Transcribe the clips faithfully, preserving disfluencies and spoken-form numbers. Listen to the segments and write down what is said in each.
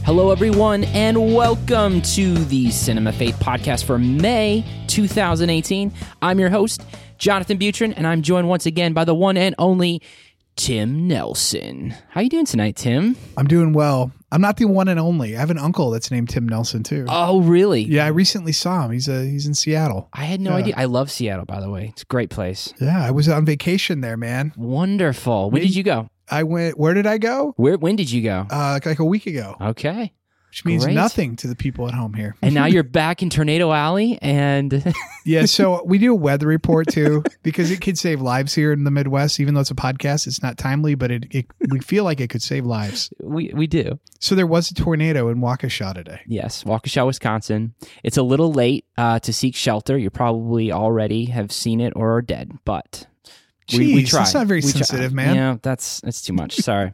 Hello, everyone, and welcome to the Cinema Faith podcast for May two thousand eighteen. I'm your host, Jonathan Butrin, and I'm joined once again by the one and only Tim Nelson. How you doing tonight, Tim? I'm doing well. I'm not the one and only. I have an uncle that's named Tim Nelson, too. Oh, really? Yeah, I recently saw him. He's a, he's in Seattle. I had no yeah. idea. I love Seattle, by the way. It's a great place. Yeah, I was on vacation there, man. Wonderful. When did you go? I went, where did I go? Where? When did you go? Uh, like a week ago. Okay. Which means Great. nothing to the people at home here. And now you're back in Tornado Alley, and... Yeah, so we do a weather report, too, because it could save lives here in the Midwest. Even though it's a podcast, it's not timely, but it, it we feel like it could save lives. we we do. So there was a tornado in Waukesha today. Yes, Waukesha, Wisconsin. It's a little late uh, to seek shelter. You probably already have seen it or are dead, but Jeez, we, we try. That's not very we sensitive, try. man. Yeah, that's that's too much. Sorry.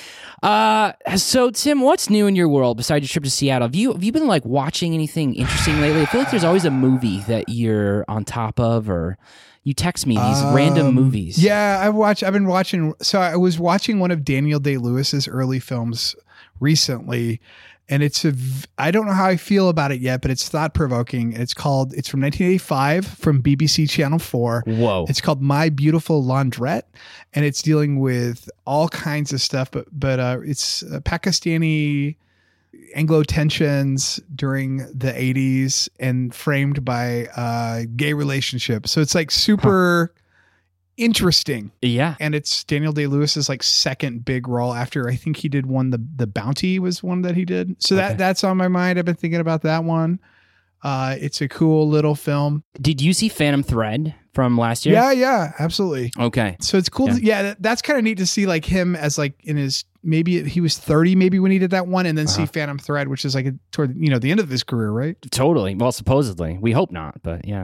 Uh, so Tim, what's new in your world besides your trip to Seattle? Have you have you been like watching anything interesting lately? I feel like there's always a movie that you're on top of, or you text me these um, random movies. Yeah, I've watched. I've been watching. So I was watching one of Daniel Day-Lewis's early films recently, and it's a. I don't know how I feel about it yet, but it's thought provoking. It's called. It's from nineteen eighty-five from B B C Channel Four. Whoa! It's called My Beautiful Laundrette, and it's dealing with all kinds of stuff. But but uh, it's uh, Pakistani Anglo tensions during the eighties and framed by uh, gay relationships. So it's like super. Huh. Interesting. Yeah. And it's Daniel Day-Lewis's like second big role after I think he did one, the the Bounty was one that he did. So okay. that that's on my mind. I've been thinking about that one. Uh, it's a cool little film. Did you see Phantom Thread from last year? Yeah, yeah, absolutely. Okay. So it's cool. Yeah, to, yeah that, that's kind of neat to see like him as like in his, maybe he was thirty maybe when he did that one, and then uh-huh. see Phantom Thread, which is like a, toward, you know, the end of his career, right? Totally. Well, supposedly. We hope not, but yeah.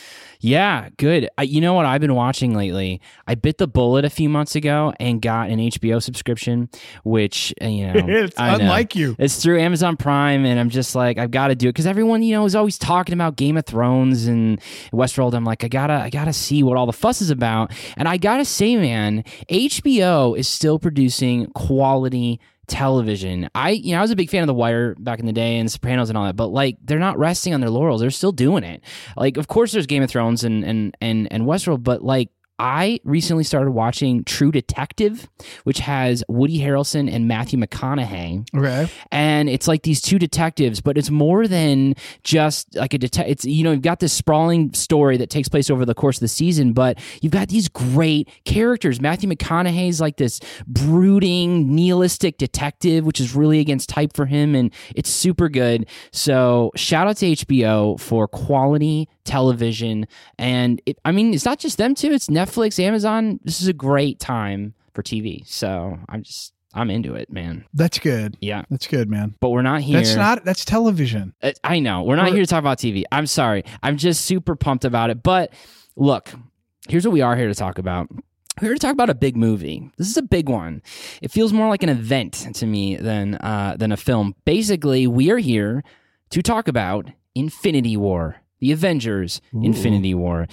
Yeah, good. I, you know what I've been watching lately? I bit the bullet a few months ago and got an H B O subscription, which, you know. It's I unlike know. you. It's through Amazon Prime, and I'm just like, I've got to do it. Because everyone, you know, is always talking about Game of Thrones and Westworld. I'm like, I gotta, I gotta see what all the fuss is about. And I gotta say, man, H B O is still producing quality television. I, you know, I was a big fan of The Wire back in the day and Sopranos and all that, but like they're not resting on their laurels. They're still doing it. Like, of course, there's Game of Thrones and and and and Westworld, but like I recently started watching True Detective, which has Woody Harrelson and Matthew McConaughey. Okay. And it's like these two detectives, but it's more than just like a detective. It's, you know, you've got this sprawling story that takes place over the course of the season, but you've got these great characters. Matthew McConaughey's like this brooding, nihilistic detective, which is really against type for him, and it's super good. So shout out to H B O for quality television. And it, I mean, it's not just them too. It's Netflix. Netflix, Amazon, this is a great time for T V. So I'm just, I'm into it, man. That's good. Yeah. That's good, man. But we're not here. That's not, that's television. I know. We're not we're, here to talk about T V. I'm sorry. I'm just super pumped about it. But look, here's what we are here to talk about. We're here to talk about a big movie. This is a big one. It feels more like an event to me than, uh, than a film. Basically, we are here to talk about Infinity War. The Avengers, Ooh. Infinity War.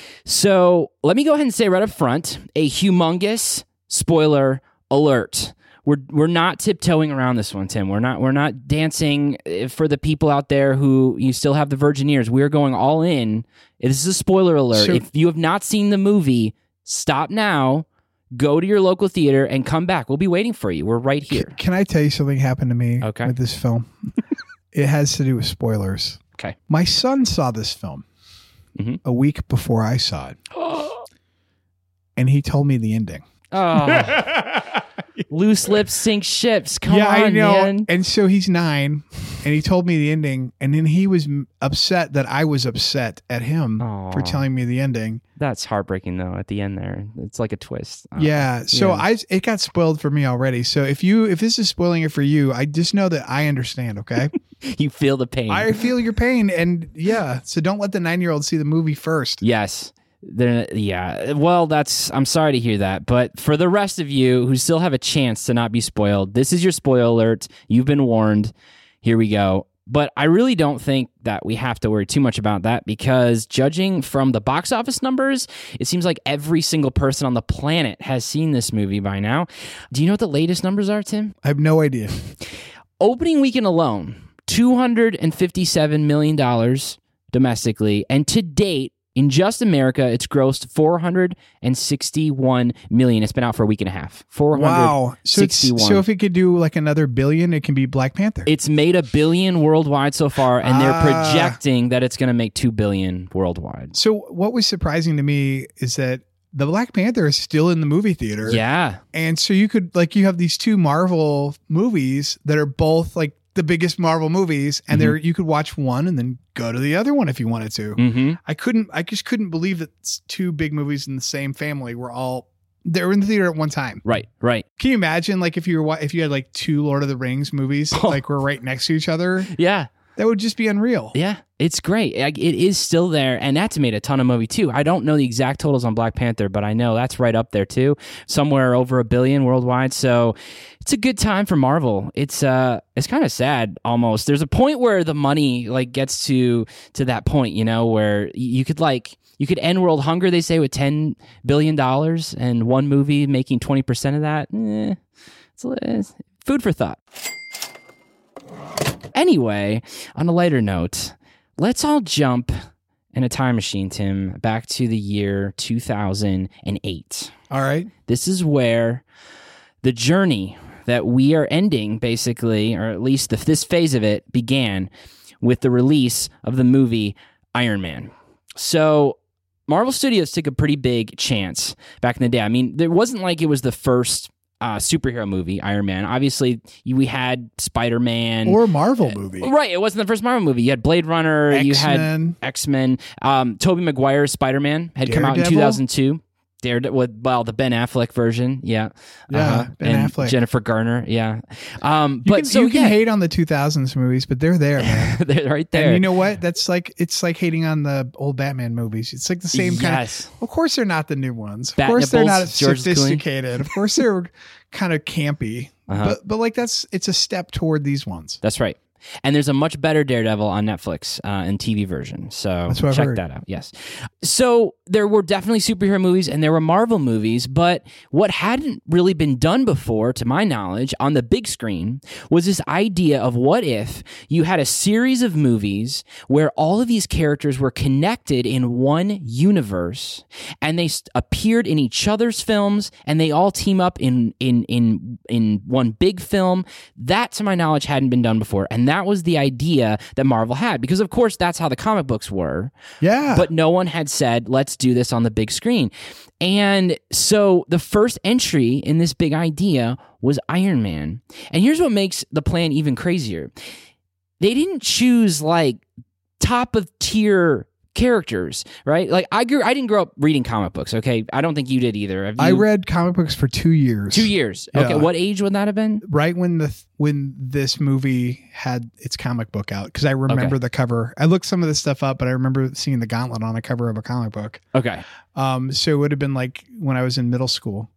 So let me go ahead and say right up front, a humongous spoiler alert. We're we're not tiptoeing around this one, Tim. We're not we're not dancing for the people out there who you still have the virgin ears. We're going all in. This is a spoiler alert. So, if you have not seen the movie, stop now. Go to your local theater and come back. We'll be waiting for you. We're right here. Can, can I tell you something happened to me okay. with this film? It has to do with spoilers. Okay. My son saw this film mm-hmm. a week before I saw it. And he told me the ending. Oh. Loose lips sink ships. Come yeah, on, I know. man. And so he's nine, and he told me the ending, and then he was upset that I was upset at him Aww. For telling me the ending. That's heartbreaking, though. At the end, there, it's like a twist. Oh. Yeah. So yeah. I, it got spoiled for me already. So if you, if this is spoiling it for you, I just know that I understand. Okay. You feel the pain. I feel your pain, and yeah. So don't let the nine-year-old see the movie first. Yes. Then yeah, well, that's I'm sorry to hear that, but for the rest of you who still have a chance to not be spoiled, this is your spoiler alert. You've been warned. Here we go. But I really don't think that we have to worry too much about that because judging from the box office numbers, it seems like every single person on the planet has seen this movie by now. Do you know what the latest numbers are, Tim? I have no idea. opening weekend alone, two hundred fifty-seven million dollars domestically, and to date, in just America, it's grossed four hundred sixty-one million dollars. It's been out for a week and a half. four hundred sixty-one. Wow. So, so if it could do like another billion, it can be Black Panther. It's made a billion worldwide so far, and they're Ah. projecting that it's going to make two billion worldwide. So what was surprising to me is that the Black Panther is still in the movie theater. Yeah. And so you could like, you have these two Marvel movies that are both like the biggest Marvel movies, and Mm-hmm. there you could watch one and then go to the other one if you wanted to. Mm-hmm. I couldn't, I just couldn't believe that s- two big movies in the same family were all, they were in the theater at one time. Right, right. Can you imagine like if you were, wa- if you had like two Lord of the Rings movies, that, Oh. like were right next to each other, Yeah. that would just be unreal. Yeah, it's great. Like, it is still there, and that's made a ton of money too. I don't know the exact totals on Black Panther, but I know that's right up there too, somewhere over a billion worldwide. So it's a good time for Marvel. It's uh, it's kind of sad almost. There's a point where the money like gets to to that point, you know, where you could like you could end world hunger. They say with ten billion dollars, and one movie making twenty percent of that. Eh, it's, it's food for thought. Anyway, on a lighter note, let's all jump in a time machine, Tim, back to the year two thousand eight. All right. This is where the journey that we are ending, basically, or at least the, this phase of it, began with the release of the movie Iron Man. So Marvel Studios took a pretty big chance back in the day. I mean, it wasn't like it was the first Uh, superhero movie, Iron Man. Obviously, you, we had Spider-Man. Or a Marvel movie. Right, it wasn't the first Marvel movie. You had Blade Runner, you had X-Men. X-Men. Um, Tobey Maguire's Spider-Man had come out in Daredevil? two thousand two. Daredevil, with, well, the Ben Affleck version, yeah. Yeah, Ben and Affleck. Jennifer Garner, yeah. Um, You but can, so, you can yeah, hate on the two thousands movies, but they're there, man. they're right there. And you know what? That's like, it's like hating on the old Batman movies. It's like the same kind Yes. of, of course they're not the new ones. Of Bat course they're not nipples, George Clooney. sophisticated. Of course they're kind of campy. Uh-huh. But but like that's, it's a step toward these ones. That's right. And there's a much better Daredevil on Netflix uh, in T V version. So That's what I've check heard. that out. Yes. So there were definitely superhero movies and there were Marvel movies, but what hadn't really been done before, to my knowledge, on the big screen was this idea of what if you had a series of movies where all of these characters were connected in one universe and they st- appeared in each other's films and they all team up in in in in one big film. That, to my knowledge, hadn't been done before. And that was the idea that Marvel had, because of course that's how the comic books were. Yeah. But no one had said, let's do this on the big screen. And so the first entry in this big idea was Iron Man. And here's what makes the plan even crazier. They didn't choose like top of tier characters, right? Like I grew I didn't grow up reading comic books, okay? I don't think you did either. Have you? I read comic books for two years. Two years. Okay, Yeah. what age would that have been? Right when the when this movie had its comic book out, because I remember Okay. the cover. I looked some of this stuff up, but I remember seeing the gauntlet on a cover of a comic book. Okay. Um, so it would have been like when I was in middle school.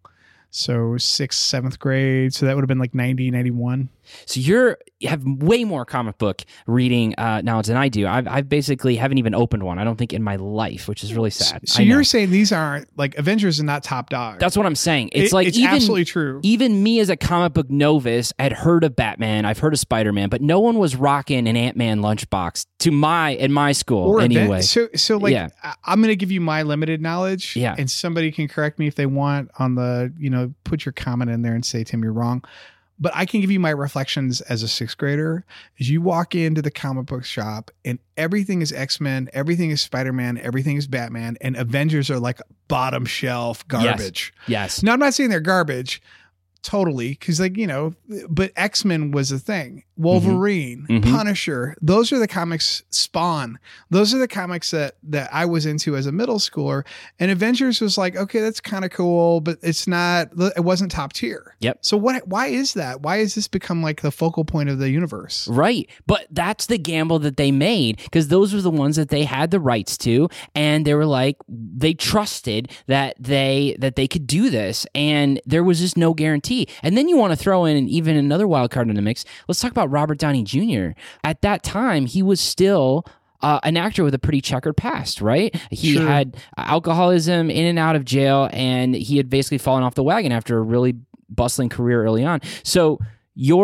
So sixth, seventh grade. So that would have been like ninety, ninety-one. So you're you have way more comic book reading uh, knowledge than I do. I've I've basically haven't even opened one. I don't think in my life, which is really sad. So I know. you're saying these aren't like Avengers are not top dog. That's what I'm saying. It's It- like it's even absolutely true. even me as a comic book novice had heard of Batman. I've heard of Spider-Man, but no one was rocking an Ant-Man lunchbox to my in my school Or event- anyway. So so like Yeah. I- I'm going to give you my limited knowledge. Yeah. And somebody can correct me if they want on the, you know, put your comment in there and say, Tim, you're wrong. But I can give you my reflections as a sixth grader. As you walk into the comic book shop and everything is X-Men, everything is Spider-Man, everything is Batman, and Avengers are like bottom shelf garbage. Yes. Now, I'm not saying they're garbage totally, because like, you know, but X-Men was a thing. Wolverine, Mhm. Punisher, those are the comics. Spawn, those are the comics that that I was into as a middle schooler. And Avengers was like, okay, that's kind of cool, but it's not, it wasn't top tier. Yep. So what why is that? Why has this become like the focal point of the universe? Right. But that's the gamble that they made, because those were the ones that they had the rights to, and they were like they trusted that they that they could do this, and there was just no guarantee. And then you want to throw in even another wild card in the mix. Let's talk about Robert Downey Junior At that time, he was still Uh, an actor with a pretty checkered past, right? He Sure. had alcoholism, in and out of jail, and he had basically fallen off the wagon after a really bustling career early on. So your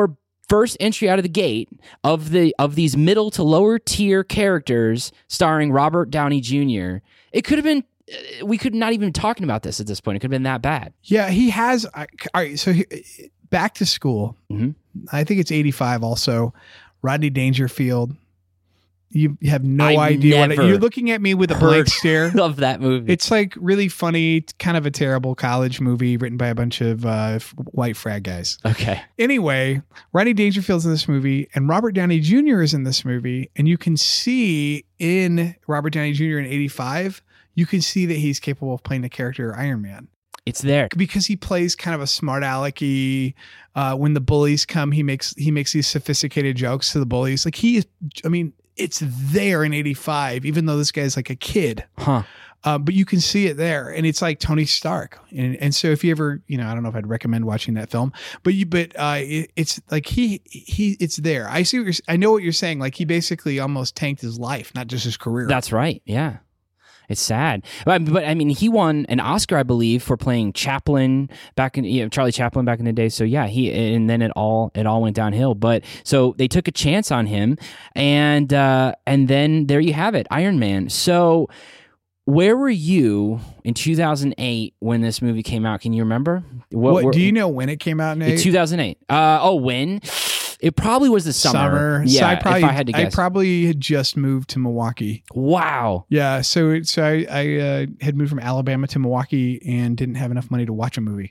first entry out of the gate of the of these middle to lower tier characters starring Robert Downey Junior, it could have been, we could not even be talking about this at this point. It could have been that bad. Yeah, he has. All right, so he, Back to School. Mm-hmm. I think it's eighty-five also. Rodney Dangerfield. You have no I idea what it, never you're looking at me with a blank stare. Of that movie. It's like really funny, kind of a terrible college movie written by a bunch of uh, white frat guys. Okay. Anyway, Rodney Dangerfield's in this movie and Robert Downey Junior is in this movie. And you can see in Robert Downey Junior in eighty-five, you can see that he's capable of playing the character Iron Man. It's there. Because he plays kind of a smart alecky. Uh, when the bullies come, he makes he makes these sophisticated jokes to the bullies. Like he is, I mean, it's there in eighty-five, even though this guy's like a kid. Huh. Uh, but you can see it there, and it's like Tony Stark. And and so if you ever, you know, I don't know if I'd recommend watching that film, but you, but uh, it, it's like he he, it's there. I see what you're, I know what you're saying. Like he basically almost tanked his life, not just his career. That's right. Yeah. It's sad, but, but I mean, he won an Oscar, I believe, for playing Chaplin back in you know, Charlie Chaplin back in the day. So yeah, he and then it all it all went downhill. But so they took a chance on him, and uh, and then there you have it, Iron Man. So where were you in two thousand eight when this movie came out? Can you remember? What, what were, do you know when it came out? In two thousand eight. Uh, oh, when? It probably was the summer. Summer. Yeah, so I probably, if I had to guess. I probably had just moved to Milwaukee. Wow. Yeah. So so I, I uh, had moved from Alabama to Milwaukee and didn't have enough money to watch a movie.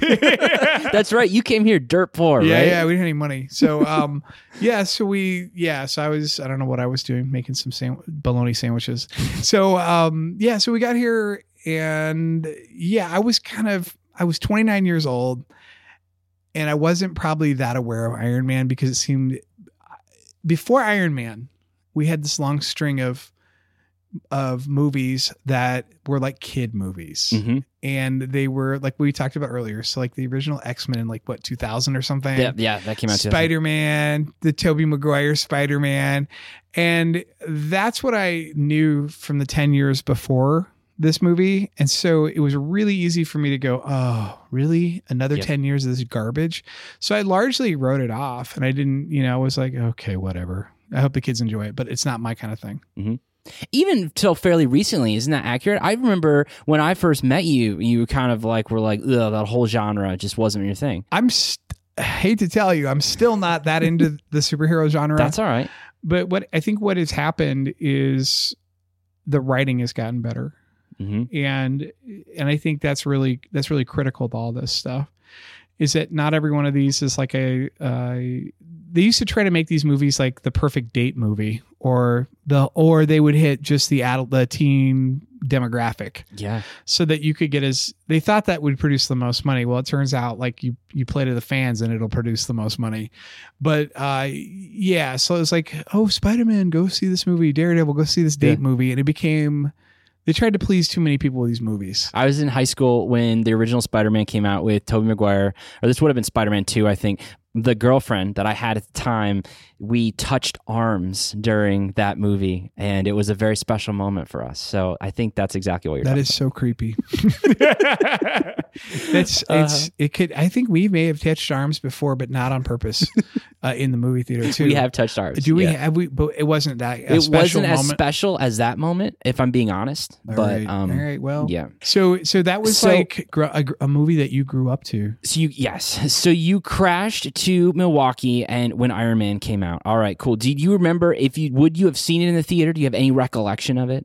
That's right. You came here dirt poor, yeah, right? Yeah, we didn't have any money. So um, yeah, so we yeah, so I was I don't know what I was doing, making some sand- bologna sandwiches. So um, yeah, so we got here and yeah, I was kind of I was twenty-nine years old. And I wasn't probably that aware of Iron Man because it seemed before Iron Man, we had this long string of of movies that were like kid movies. Mm-hmm. And they were like we talked about earlier. So like the original X-Men in like what, two thousand or something? Yeah, yeah, that came out. Spider-Man, the Tobey Maguire Spider-Man. And that's what I knew from the ten years before this movie. And so it was really easy for me to go, oh, really? Another yep. ten years of this garbage? So I largely wrote it off and I didn't, you know, I was like, okay, whatever. I hope the kids enjoy it, but it's not my kind of thing. Mm-hmm. Even till fairly recently, isn't that accurate? I remember when I first met you, you kind of like were like, ugh, that whole genre just wasn't your thing. I'm, st- I hate to tell you, I'm still not that into the superhero genre. That's all right. But what I think what has happened is the writing has gotten better. Mm-hmm. And and I think that's really that's really critical to all this stuff. Is that not every one of these is like a uh, they used to try to make these movies like the perfect date movie, or the or they would hit just the adult the teen demographic. Yeah. So that you could get as they thought that would produce the most money. Well, it turns out like you you play to the fans and it'll produce the most money. But uh, yeah, so it was like, oh, Spider-Man, go see this movie. Daredevil, go see this date yeah. movie, and it became. They tried to please too many people with these movies. I was in high school when the original Spider-Man came out with Tobey Maguire, or this would have been Spider-Man two, I think. The girlfriend that I had at the time, we touched arms during that movie, and it was a very special moment for us. So I think that's exactly what you're that talking is about. So creepy. It's Uh-huh. it's it could I think we may have touched arms before, but not on purpose uh, in the movie theater too. We have touched arms. Do we yeah. have we? But it wasn't that. A It special wasn't as moment. special as that moment, if I'm being honest. All but right. um, all right. Well, yeah. So so that was So- like gr- a, a movie that you grew up to. So you yes, so you crashed to Milwaukee, and when Iron Man came out. All right, cool. Did you remember if you would you have seen it in the theater? Do you have any recollection of it?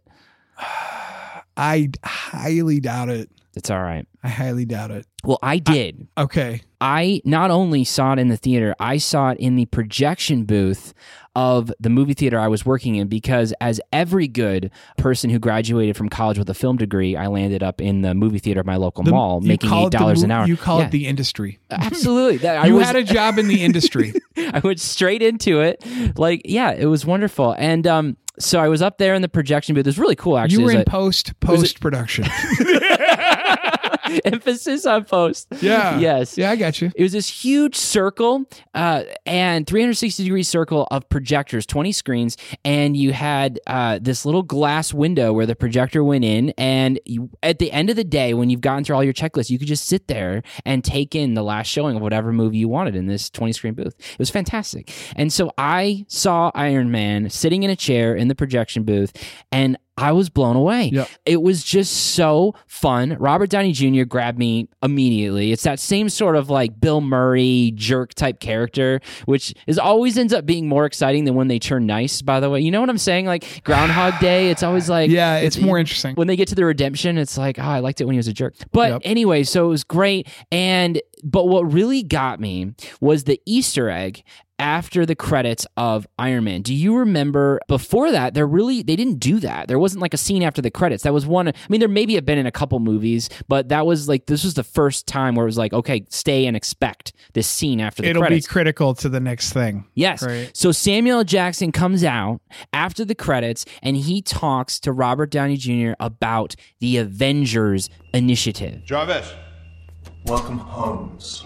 I highly doubt it. It's all right. I highly doubt it. Well, I did. Okay. I not only saw it in the theater, I saw it in the projection booth of the movie theater I was working in, because as every good person who graduated from college with a film degree, I landed up in the movie theater of my local The- mall you making call eight it the dollars mo- an hour. You call Yeah. it the industry. Absolutely. That, I You was, had a job in the industry. I went straight into it. Like, yeah, it was wonderful. And um, so I was up there in the projection booth. It was really cool, actually. You were It was in a- post post production. Emphasis on post. Yeah. Yes. Yeah, I got you. It was this huge circle uh, and three hundred sixty degree circle of projectors, twenty screens, and you had uh, this little glass window where the projector went in. And you, at the end of the day, when you've gotten through all your checklists, you could just sit there and take in the last showing of whatever movie you wanted in this twenty screen booth. It was fantastic. And so I saw Iron Man sitting in a chair in the projection booth, and I was blown away. Yep. It was just so fun. Robert Downey Junior grabbed me immediately. It's that same sort of like Bill Murray jerk type character, which is always ends up being more exciting than when they turn nice, by the way. You know what I'm saying? Like Groundhog Day, it's always like... Yeah, it's more interesting. When they get to the redemption, it's like, oh, I liked it when he was a jerk. But Yep. anyway, so it was great. And but what really got me was the Easter egg after the credits of Iron Man. Do you remember before that, they're really, they didn't do that. There wasn't like a scene after the credits. That was one, I mean, there maybe have been in a couple movies, but that was like, this was the first time where it was like, okay, stay and expect this scene after the It'll credits. be critical to the next thing. Yes. Right. So Samuel L. Jackson comes out after the credits and he talks to Robert Downey Junior about the Avengers Initiative. Jarvis. Welcome, Holmes.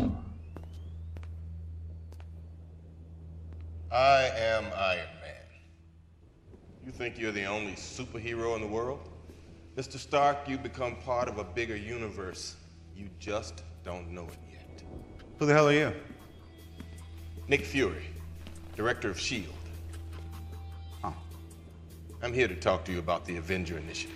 I am Iron Man. You think you're the only superhero in the world? Mister Stark, you become part of a bigger universe. You just don't know it yet. Who the hell are you? Nick Fury, director of S H I E L D. Huh. I'm here to talk to you about the Avenger Initiative.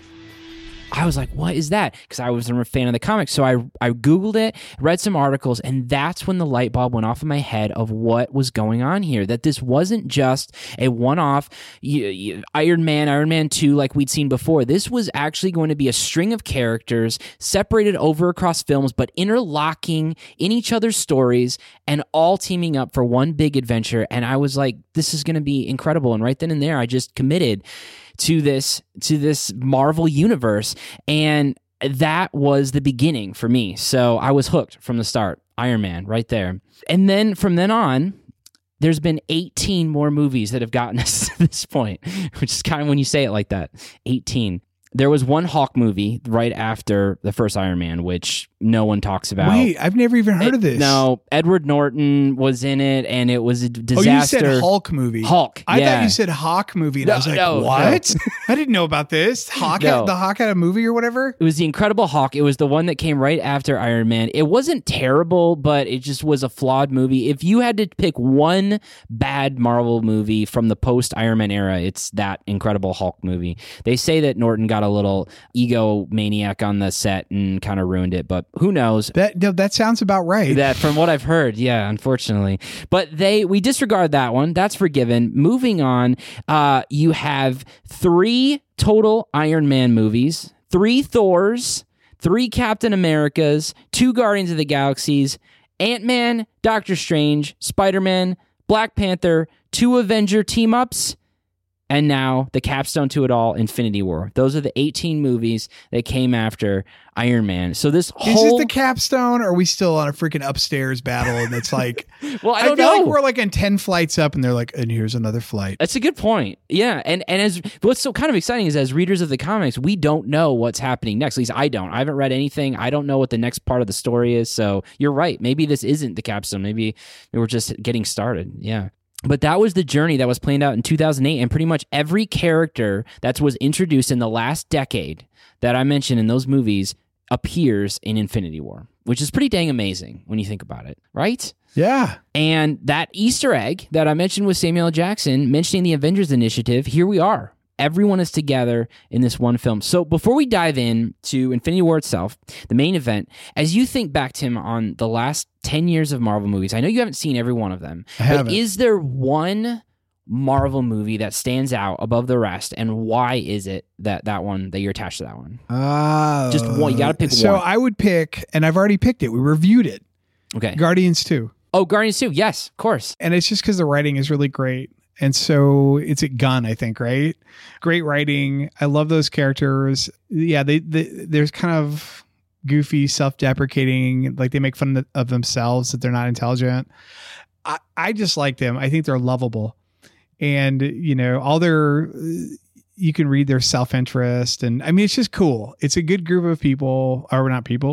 I was like, what is that? Because I was a fan of the comics. So I, I Googled it, read some articles, and that's when the light bulb went off in my head of what was going on here. That this wasn't just a one-off you, you, Iron Man, Iron Man two like we'd seen before. This was actually going to be a string of characters separated over across films, but interlocking in each other's stories and all teaming up for one big adventure. And I was like, this is going to be incredible. And right then and there, I just committed to this to this Marvel universe, and that was the beginning for me. So I was hooked from the start. Iron Man right there. And then from then on, there's been eighteen more movies that have gotten us to this point, which is kind of when you say it like that. eighteen. There was one Hulk movie right after the first Iron Man, which no one talks about. Wait, I've never even heard It- of this. No, Edward Norton was in it, and it was a d- Oh, disaster. you said Hulk movie. Hulk, I yeah. thought you said Hawk movie. And No, I was like, no, what? I didn't know about this. Hawk, No. had, the Hawk had a movie or whatever? It was The Incredible Hulk. It was the one that came right after Iron Man. It wasn't terrible, but it just was a flawed movie. If you had to pick one bad Marvel movie from the post Iron Man era, it's that Incredible Hulk movie. They say that Norton got a little egomaniac on the set and kind of ruined it, but who knows? That no, that sounds about right. That from what I've heard, yeah, unfortunately. But they we disregard that one. That's forgiven. Moving on, uh, you have three total Iron Man movies, three Thors, three Captain Americas, two Guardians of the Galaxies, Ant-Man, Doctor Strange, Spider-Man, Black Panther, two Avenger team-ups, and now the capstone to it all, Infinity War. Those are the eighteen movies that came after Iron Man. So this Is whole... this the capstone, or are we still on a freaking upstairs battle? And it's like, well, I I, don't feel know. like we're like in ten flights up, and they're like, and here's another flight. That's a good point. Yeah, and and as what's so kind of exciting is as readers of the comics, we don't know what's happening next. At least I don't. I haven't read anything. I don't know what the next part of the story is. So you're right. Maybe this isn't the capstone. Maybe we're just getting started. Yeah. But that was the journey that was planned out in two thousand eight, and pretty much every character that was introduced in the last decade that I mentioned in those movies appears in Infinity War, which is pretty dang amazing when you think about it, right? Yeah. And that Easter egg that I mentioned with Samuel L. Jackson mentioning the Avengers Initiative, here we are. Everyone is together in this one film. So before we dive in to Infinity War itself, the main event, as you think back, Tim, on the last ten years of Marvel movies, I know you haven't seen every one of them, I but haven't. is there one Marvel movie that stands out above the rest, and why is it that that one, that you're attached to that one? Uh, Just one. You gotta pick so one. I would pick, and I've already picked it. We reviewed it. Okay. Guardians two. Oh, Guardians two. Yes, of course. And it's just because the writing is really great. And so it's a gun, I think, right? Great writing. I love those characters. Yeah, they, they there's kind of goofy, self-deprecating, like they make fun of themselves that they're not intelligent. I, I just like them. I think they're lovable. And, you know, all their, you can read their self-interest. And I mean, it's just cool. It's a good group of people, or not people,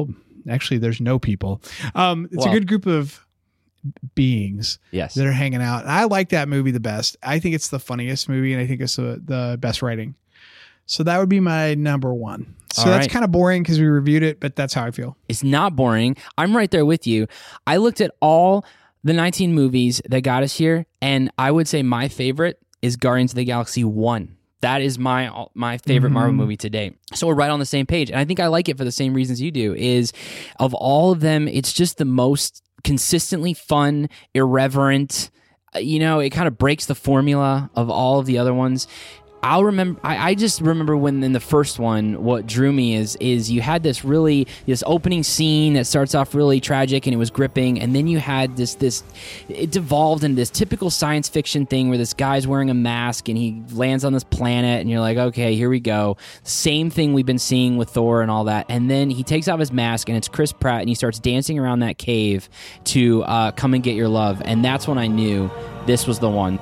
Actually, there's no people. Um, it's Well- a good group of beings Yes. that are hanging out. And I like that movie the best. I think it's the funniest movie, and I think it's the, the best writing. So that would be my number one. So All that's right. kind of boring because we reviewed it, but that's how I feel. It's not boring. I'm right there with you. I looked at all the nineteen movies that got us here, and I would say my favorite is Guardians of the Galaxy one. That is my my favorite Marvel movie to date. So we're right on the same page. And I think I like it for the same reasons you do, is of all of them, it's just the most consistently fun, irreverent. Uh, You know, it kind of breaks the formula of all of the other ones. I'll remember. I, I just remember when in the first one, what drew me is is you had this really this opening scene that starts off really tragic and it was gripping, and then you had this this it devolved into this typical science fiction thing where this guy's wearing a mask and he lands on this planet, and you're like, okay, here we go. Same thing we've been seeing with Thor and all that, and then he takes off his mask and it's Chris Pratt and he starts dancing around that cave to uh, Come and Get Your Love, and that's when I knew this was the one.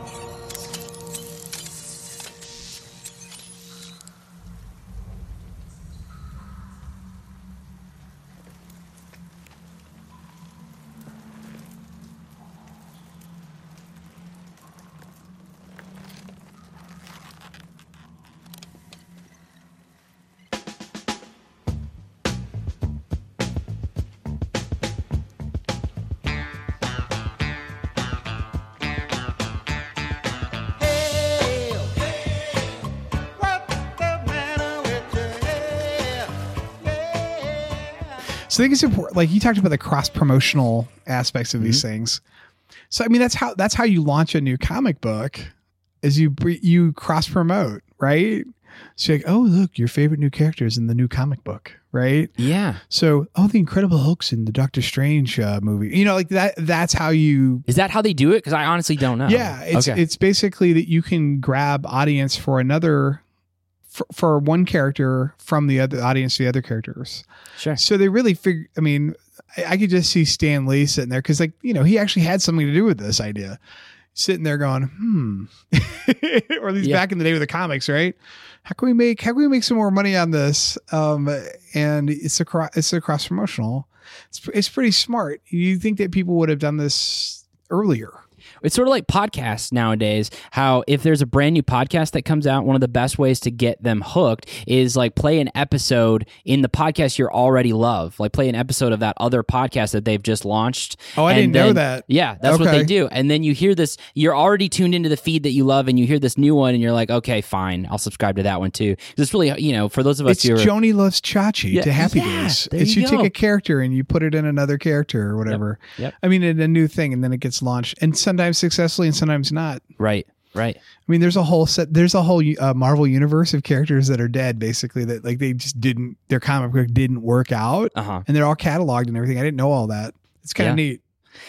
So I think it's important. Like you talked about the cross promotional aspects of these things. So I mean, that's how that's how you launch a new comic book, is you bre- you cross promote, right? So you're like, oh look, your favorite new characters in the new comic book, right? Yeah. So oh, the Incredible Hulk's in the Doctor Strange uh, movie. You know, like that. That's how you. Is that how they do it? Because I honestly don't know. Yeah, it's okay. it's basically that you can grab audience for another. For, for one character from the other audience to the other characters. Sure. So they really figure, I mean, I, I could just see Stan Lee sitting there because, like, you know, he actually had something to do with this idea. Sitting there going, hmm. Or at least Yeah. back in the day with the comics, right? How can we make how can we make some more money on this? Um, and it's a cro- it's a cross promotional. It's it's pretty smart. You think that people would have done this earlier? It's sort of like podcasts nowadays, how if there's a brand new podcast that comes out, one of the best ways to get them hooked is like play an episode in the podcast you already love. Like play an episode of that other podcast that they've just launched. Oh, I And didn't know then- that. Yeah, that's what Okay. they do. And then you hear this, you're already tuned into the feed that you love, and you hear this new one, and you're like, okay, fine, I'll subscribe to that one too. 'Cause it's really, you know, for those of us It's who are... Joni Loves Chachi Yeah, to Happy yeah, Days. there It's you you take go. a character and you put it in another character or whatever. yep. I mean, in a new thing, and then it gets launched, and sometimes successfully and sometimes not. Right, right. I mean, there's a whole set. There's a whole uh, Marvel universe of characters that are dead, basically. That like they just didn't. Their comic book didn't work out, Uh-huh. and they're all cataloged and everything. I didn't know all that. It's kind of Yeah. neat.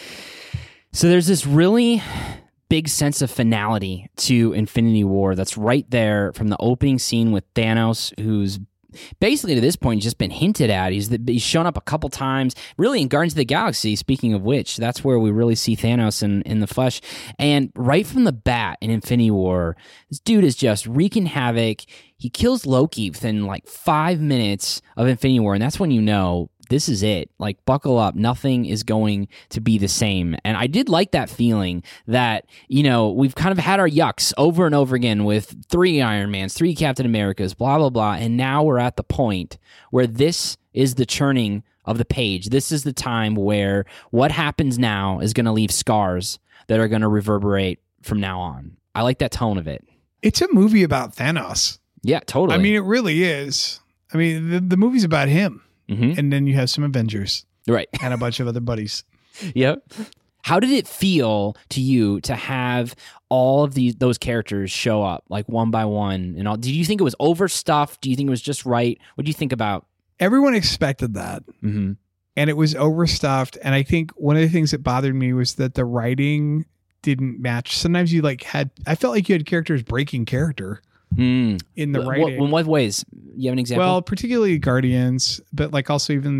So there's this really big sense of finality to Infinity War that's right there from the opening scene with Thanos, who's basically to this point just been hinted at. He's he's shown up a couple times, really in Guardians of the Galaxy, speaking of which, that's where we really see Thanos in, in the flesh. And right from the bat in Infinity War, this dude is just wreaking havoc. He kills Loki within like five minutes of Infinity War, and that's when you know this is it. Like, buckle up. Nothing is going to be the same. And I did like that feeling that, you know, we've kind of had our yucks over and over again with three Iron Mans, three Captain Americas, blah, blah, blah. And now we're at the point where this is the churning of the page. This is the time where what happens now is going to leave scars that are going to reverberate from now on. I like that tone of it. It's a movie about Thanos. Yeah, totally. I mean, it really is. I mean, the, the movie's about him, Mhm. and then you have some Avengers Right. and a bunch of other buddies. Yep. How did it feel to you to have all of these those characters show up like one by one and all? Did you think it was overstuffed? Do you think it was just right? What do you think about? Everyone expected that. Mm-hmm. And it was overstuffed. And I think one of the things that bothered me was that the writing didn't match. Sometimes you like had, I felt like you had characters breaking character Mm. in the Wh- writing. In what ways? You have an example? Well, particularly Guardians, but like also even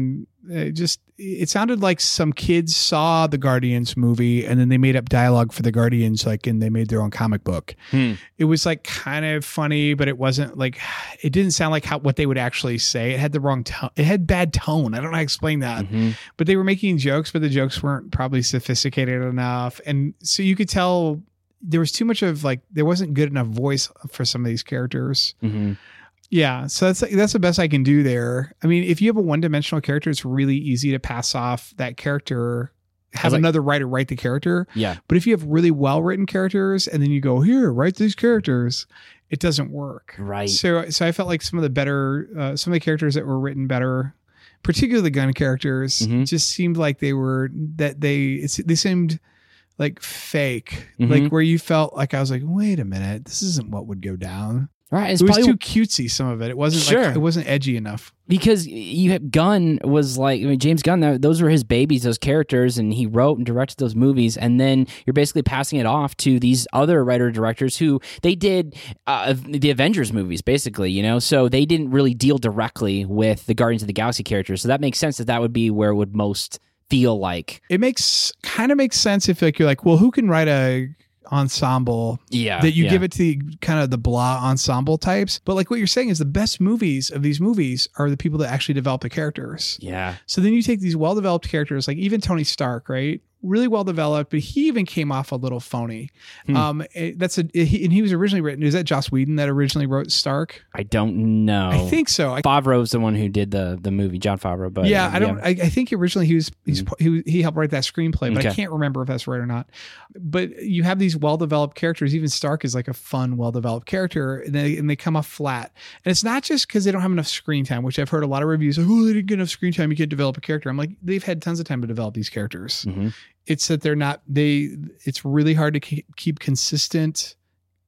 It just it sounded like some kids saw the Guardians movie and then they made up dialogue for the Guardians, like, and they made their own comic book. Hmm. It was like kind of funny, but it wasn't like, it didn't sound like how what they would actually say. It had the wrong tone. It had bad tone. I don't know how to explain that. Mm-hmm. But they were making jokes, but the jokes weren't probably sophisticated enough, and so you could tell there was too much of like there wasn't good enough voice for some of these characters. Mm-hmm. Yeah, so that's that's the best I can do there. I mean, if you have a one-dimensional character, it's really easy to pass off that character, have like, another writer write the character. Yeah. But if you have really well-written characters and then you go, here, write these characters, it doesn't work. Right. So so I felt like some of the better, uh, some of the characters that were written better, particularly the gun characters, Mm-hmm. just seemed like they were, that they, it's, they seemed like fake. Mm-hmm. Like where you felt like, I was like, wait a minute, this isn't what would go down. Right. It's It was probably too cutesy, some of it. It wasn't Sure. like, it wasn't edgy enough. because you have Gunn was like, I mean, James Gunn, that- those were his babies, those characters, and he wrote and directed those movies. And then you're basically passing it off to these other writer directors who they did uh, the Avengers movies, basically, you know, so they didn't really deal directly with the Guardians of the Galaxy characters. So that makes sense that that would be where it would most feel like. It makes kind of makes sense if like you're like, well, who can write a ensemble Yeah. that you yeah. give it to the kind of the blah ensemble types. But like what you're saying is the best movies of these movies are the people that actually develop the characters. Yeah. So then you take these well-developed characters, like even Tony Stark, right? Really well developed, but he even came off a little phony. Hmm. Um, it- that's a he, and he was originally written. Is that Joss Whedon that originally wrote Stark? I don't know. I think so. I, Favreau's the one who did the the movie, John Favreau. But yeah, uh, I don't. I, I think originally he was he's, he he helped write that screenplay, but I Okay. can't remember if that's right or not. But you have these well developed characters. Even Stark is like a fun, well developed character, and they and they come off flat. And it's not just because they don't have enough screen time, which I've heard a lot of reviews like, oh, they didn't get enough screen time. You can't develop a character. I'm like, they've had tons of time to develop these characters. Mhm. It's that they're not. They. It's really hard to keep, keep consistent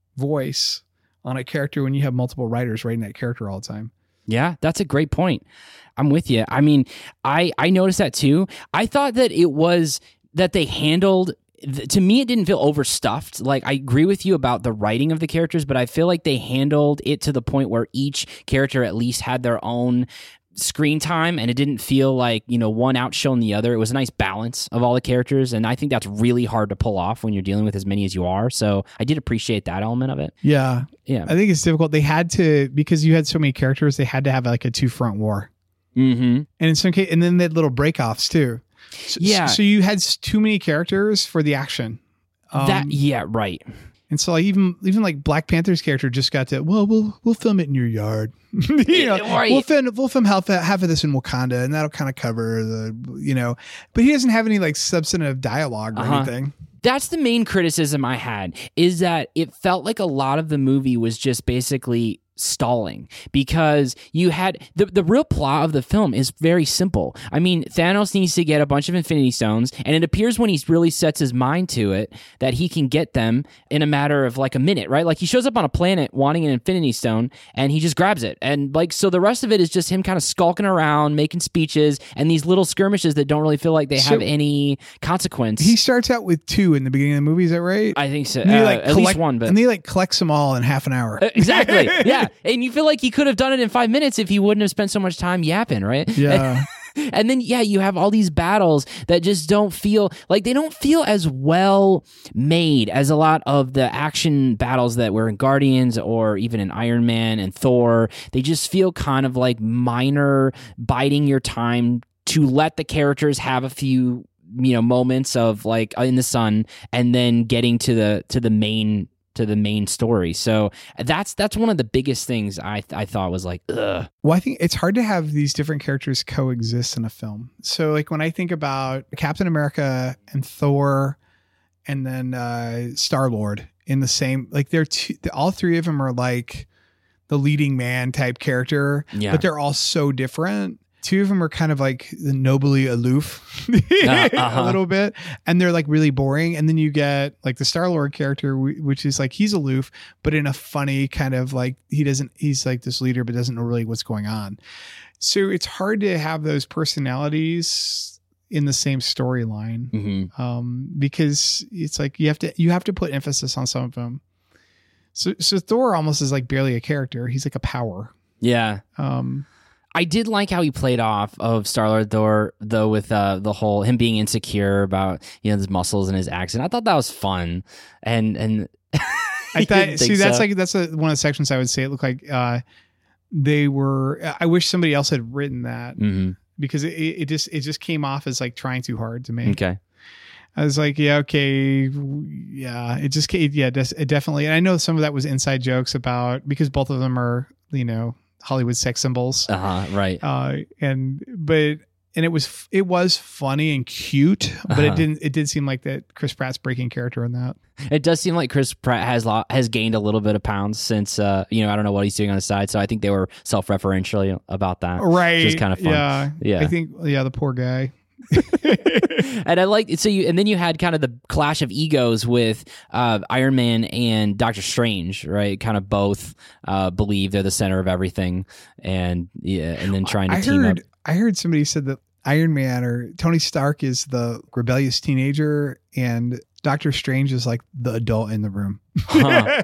voice on a character when you have multiple writers writing that character all the time. Yeah, that's a great point. I'm with you. I mean, I I noticed that too. I thought that it was that they handled th- to me it didn't feel overstuffed. Like I agree with you about the writing of the characters, but I feel like they handled it to the point where each character at least had their own screen time and it didn't feel like, you know, one outshone the other. It was a nice balance of all the characters, and I think that's really hard to pull off when you're dealing with as many as you are. So I did appreciate that element of it. Yeah, Yeah. I think it's difficult. They had to, because you had so many characters, they had to have like a two front war. Mm-hmm. And in some case, and then they had little breakoffs too. So, Yeah. So you had s- too many characters for the action. Um, that yeah, right. and so like even even like Black Panther's character just got to, well, we'll we'll film it in your yard. you know, Right. we'll film we'll film half half of this in Wakanda, and that'll kind of cover the, you know. But he doesn't have any like substantive dialogue or Uh-huh. anything. That's the main criticism I had, is that it felt like a lot of the movie was just basically stalling, because you had the the real plot of the film is very simple. I mean, Thanos needs to get a bunch of Infinity Stones, and it appears when he really sets his mind to it that he can get them in a matter of like a minute, right? Like he shows up on a planet wanting an Infinity Stone and he just grabs it. And like, so the rest of it is just him kind of skulking around, making speeches and these little skirmishes that don't really feel like they So- have any consequence. He starts out with two in the beginning of the movie. Is that right? I think so. And he, Uh, like, at collect- least one, but and he like collects them all in half an hour. Uh, exactly. Yeah. And you feel like he could have done it in five minutes if he wouldn't have spent so much time yapping, right? Yeah. And then, yeah, you have all these battles that just don't feel like they don't feel as well made as a lot of the action battles that were in Guardians or even in Iron Man and Thor. They just feel kind of like minor, biding your time to let the characters have a few, you know, moments of like in the sun, and then getting to the to the main to the main story. So that's that's one of the biggest things I I thought was like, ugh. Well, I think it's hard to have these different characters coexist in a film. So like when I think about Captain America and Thor and then uh, Star-Lord in the same, like they're two, all three of them are like the leading man type character, Yeah. but they're all so different. Two of them are kind of like the nobly aloof Uh, uh-huh. a little bit, and they're like really boring. And then you get like the Star-Lord character, wh- which is like he's aloof, but in a funny kind of like he doesn't, he's like this leader, but doesn't know really what's going on. So it's hard to have those personalities in the same storyline, Mm-hmm. um, because it's like you have to you have to put emphasis on some of them. So so Thor almost is like barely a character. He's like a power. Yeah. Um, I did like how he played off of Star-Lord though, though with uh, the whole him being insecure about, you know, his muscles and his accent. I thought that was fun. And and I thought, see, that's so. like that's a, one of the sections I would say it looked like uh, they were. I wish somebody else had written that Mm-hmm. because it, it just it just came off as like trying too hard to me. Okay. I was like, yeah, okay, yeah. It just, it, yeah, it definitely. And I know some of that was inside jokes about because both of them are, you know, Hollywood sex symbols. Uh huh. Right. Uh, and but and it was it was funny and cute, but Uh-huh. it didn't. It did seem like that Chris Pratt's breaking character in that. It does seem like Chris Pratt has lo- has gained a little bit of pounds since uh you know I don't know what he's doing on the side, so I think they were self-referential about that, Right. Which is kind of fun. Yeah. Yeah. I think yeah, the poor guy. And I like so you, and then you had kind of the clash of egos with uh, Iron Man and Doctor Strange, right? Kind of both uh, believe they're the center of everything, and yeah, and then trying to I team heard up. I heard somebody said that Iron Man or Tony Stark is the rebellious teenager and Doctor Strange is like the adult in the room. Huh.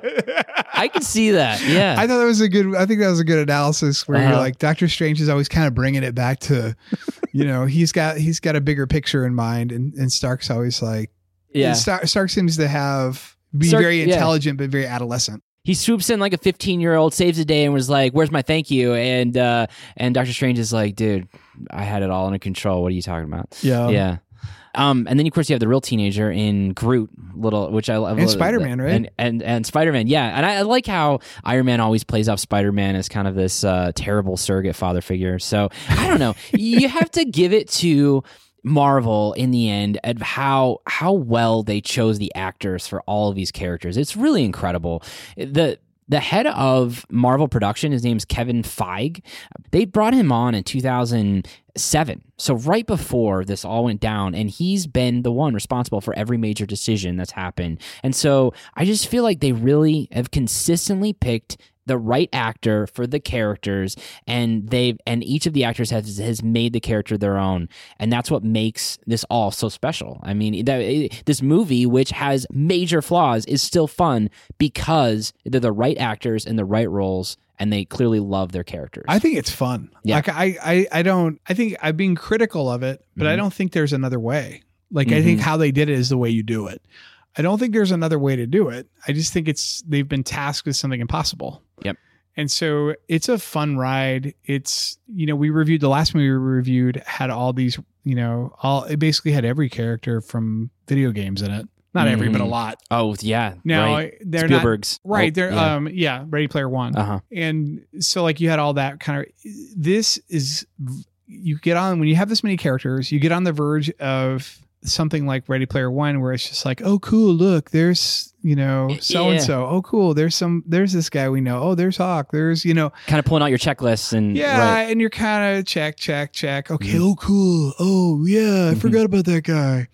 I can see that. Yeah, I thought that was a good, I think that was a good analysis where Uh-huh. you're like, Doctor Strange is always kind of bringing it back to, you know, he's got, he's got a bigger picture in mind. And, and Stark's always like, yeah. Stark, Stark seems to have, be Stark- very yeah. intelligent, but very adolescent. He swoops in like a fifteen year old, saves the day, and was like, "Where's my thank you?" And uh, and Doctor Strange is like, "Dude, I had it all under control. What are you talking about?" Yeah. Yeah. Um, and then of course you have the real teenager in Groot, little, which I love, And Spider-Man, right? And and, and Spider-Man, yeah. And I, I like how Iron Man always plays off Spider-Man as kind of this uh, terrible surrogate father figure. So I don't know. You have to give it to Marvel in the end at how how well they chose the actors for all of these characters. It's really incredible. The The head of Marvel production, his name's Kevin Feige. They brought him on in two thousand seven, so right before this all went down, and he's been the one responsible for every major decision that's happened. And so I just feel like they really have consistently picked the right actor for the characters, and they've and each of the actors has has made the character their own, and that's what makes this all so special. I mean, that, this movie, which has major flaws, is still fun because they're the right actors in the right roles, and they clearly love their characters. I think it's fun. Yeah. Like I, I, I don't, I think I'm being critical of it, but I Mhm. don't think there's another way. Like I Mhm. think how they did it is the way you do it. I don't think there's another way to do it. I just think it's, they've been tasked with something impossible. Yep. And so it's a fun ride. It's, you know, we reviewed the last movie we reviewed had all these, you know, all, it basically had every character from video games in it. Not every, but a Mhm. lot. Oh yeah, Now right. they're Spielberg's not, right. Oh, They're, yeah. um, yeah, Ready Player One. uh-huh. And so like you had all that kind of, this is, you get on, when you have this many characters, you get on the verge of something like Ready Player One, where it's just like, oh, cool. Look, there's, you know, so-and-so. Oh, cool. There's some, there's this guy we know. Oh, there's Hawk. There's, you know, Kind of pulling out your checklists and yeah. right. And you're kind of check, check, check. Okay. Mhm. Oh, cool. Oh yeah. I Mhm. forgot about that guy.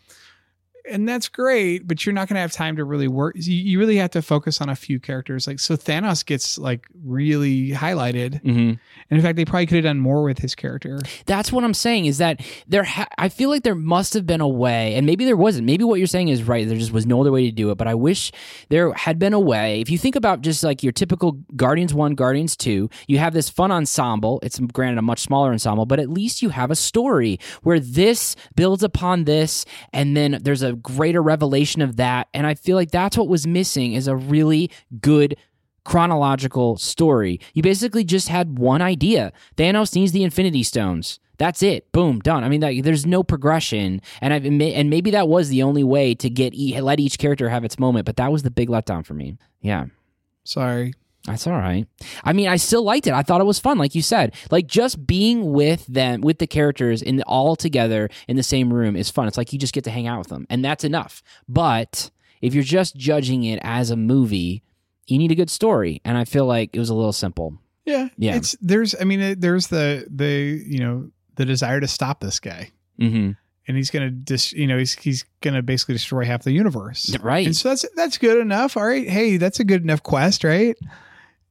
And that's great, but you're not going to have time to really work. You, you really have to focus on a few characters. Like, so Thanos gets like really highlighted. Mhm. And in fact, they probably could have done more with his character. That's what I'm saying is that there ha- I feel like there must have been a way, and maybe there wasn't. Maybe what you're saying is right. There just was no other way to do it, but I wish there had been a way. If you think about just like your typical Guardians one, Guardians two, you have this fun ensemble. It's granted a much smaller ensemble, but at least you have a story where this builds upon this, and then there's a greater revelation of that. And I feel like that's what was missing is a really good chronological story. You basically just had one idea. Thanos needs the Infinity Stones. That's it. Boom, done. I mean, that, there's no progression, and I and maybe that was the only way to get let each character have its moment. But that was the big letdown for me. Yeah, Sorry. that's all right. I mean, I still liked it. I thought it was fun, like you said. Like just being with them, with the characters, in all together in the same room is fun. It's like you just get to hang out with them, and that's enough. But if you're just judging it as a movie, you need a good story, and I feel like it was a little simple. Yeah. Yeah. It's, there's, I mean, it, there's the, the, you know, the desire to stop this guy. Mm-hmm. And he's going to dis, you know, he's, he's going to basically destroy half the universe. Right. And so that's, that's good enough. All right. Hey, that's a good enough quest, right?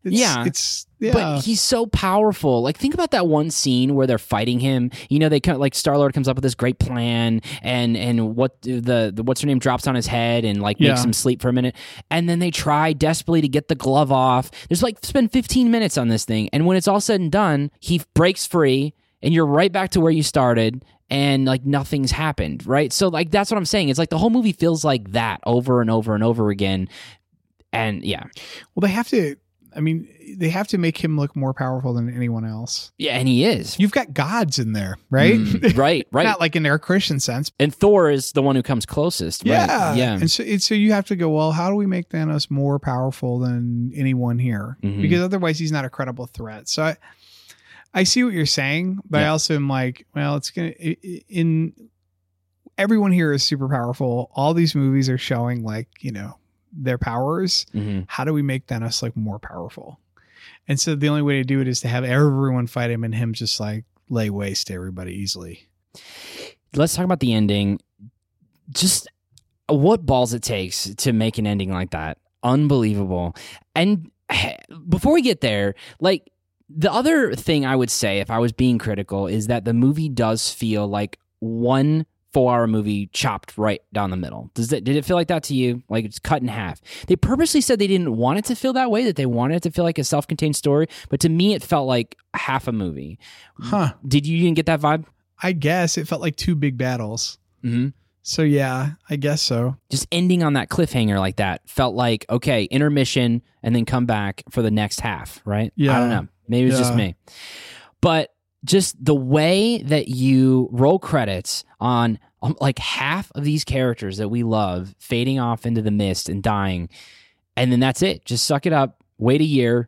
It's, Yeah. it's yeah. But he's so powerful. Like, think about that one scene where they're fighting him. You know, they come, like Star-Lord comes up with this great plan, and and what the, the what's her name drops on his head and like Yeah. makes him sleep for a minute, and then they try desperately to get the glove off. There's like spend fifteen minutes on this thing, and when it's all said and done, he breaks free, and you're right back to where you started. And like nothing's happened, right? So like that's what I'm saying. It's like the whole movie feels like that over and over and over again. And yeah, Well, they have to. I mean, they have to make him look more powerful than anyone else. yeah, and he is You've got gods in there, right? Mm, right, right. Not like in their Christian sense. And Thor is the one who comes closest. Right? Yeah, yeah. And so, it's, so you have to go. Well, how do we make Thanos more powerful than anyone here? Mhm. Because otherwise, he's not a credible threat. So I, I see what you're saying, but I Yeah. also also am like, well, it's gonna in. Everyone here is super powerful. All these movies are showing like you know their powers. Mhm. How do we make Thanos like more powerful? And so the only way to do it is to have everyone fight him and him just like lay waste to everybody easily. Let's talk about the ending. Just what balls it takes to make an ending like that. Unbelievable. And before we get there, like the other thing I would say if I was being critical is that the movie does feel like one four-hour movie chopped right down the middle. Does it, did it feel like that to you? Like it's cut in half. They purposely said they didn't want it to feel that way, that they wanted it to feel like a self-contained story, but to me it felt like half a movie. Huh. Did you, you didn't get that vibe? I guess it felt like two big battles. Mm-hmm. So yeah, I guess so. Just ending on that cliffhanger like that felt like, okay, intermission and then come back for the next half, right? Yeah. I don't know. Maybe it's just Yeah. me. But just the way that you roll credits on um, like half of these characters that we love fading off into the mist and dying, and then that's it. Just suck it up, wait a year,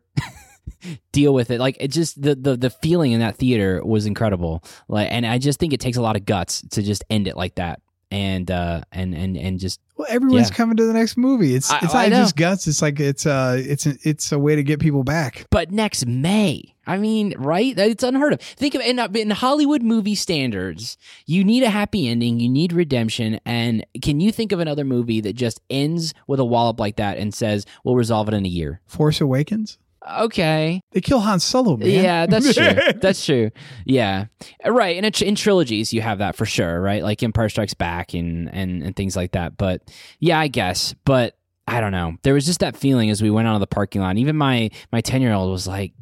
deal with it. Like it just the, the the feeling in that theater was incredible. Like, and I just think it takes a lot of guts to just end it like that. And uh and and and just Well, everyone's Yeah. coming to the next movie. It's I- it's I not know. just guts. It's like it's uh it's a, it's a way to get people back. but next May. I mean, right? It's unheard of. Think of in, in Hollywood movie standards, you need a happy ending, you need redemption, and can you think of another movie that just ends with a wallop like that and says, "We'll resolve it in a year"? Force Awakens. Okay, They kill Han Solo, man. yeah, that's true. That's true. Yeah, right. And in, in trilogies, you have that for sure, right? Like Empire Strikes Back and and and things like that. But yeah, I guess. But I don't know. There was just that feeling as we went out of the parking lot. Even my my ten year old was like,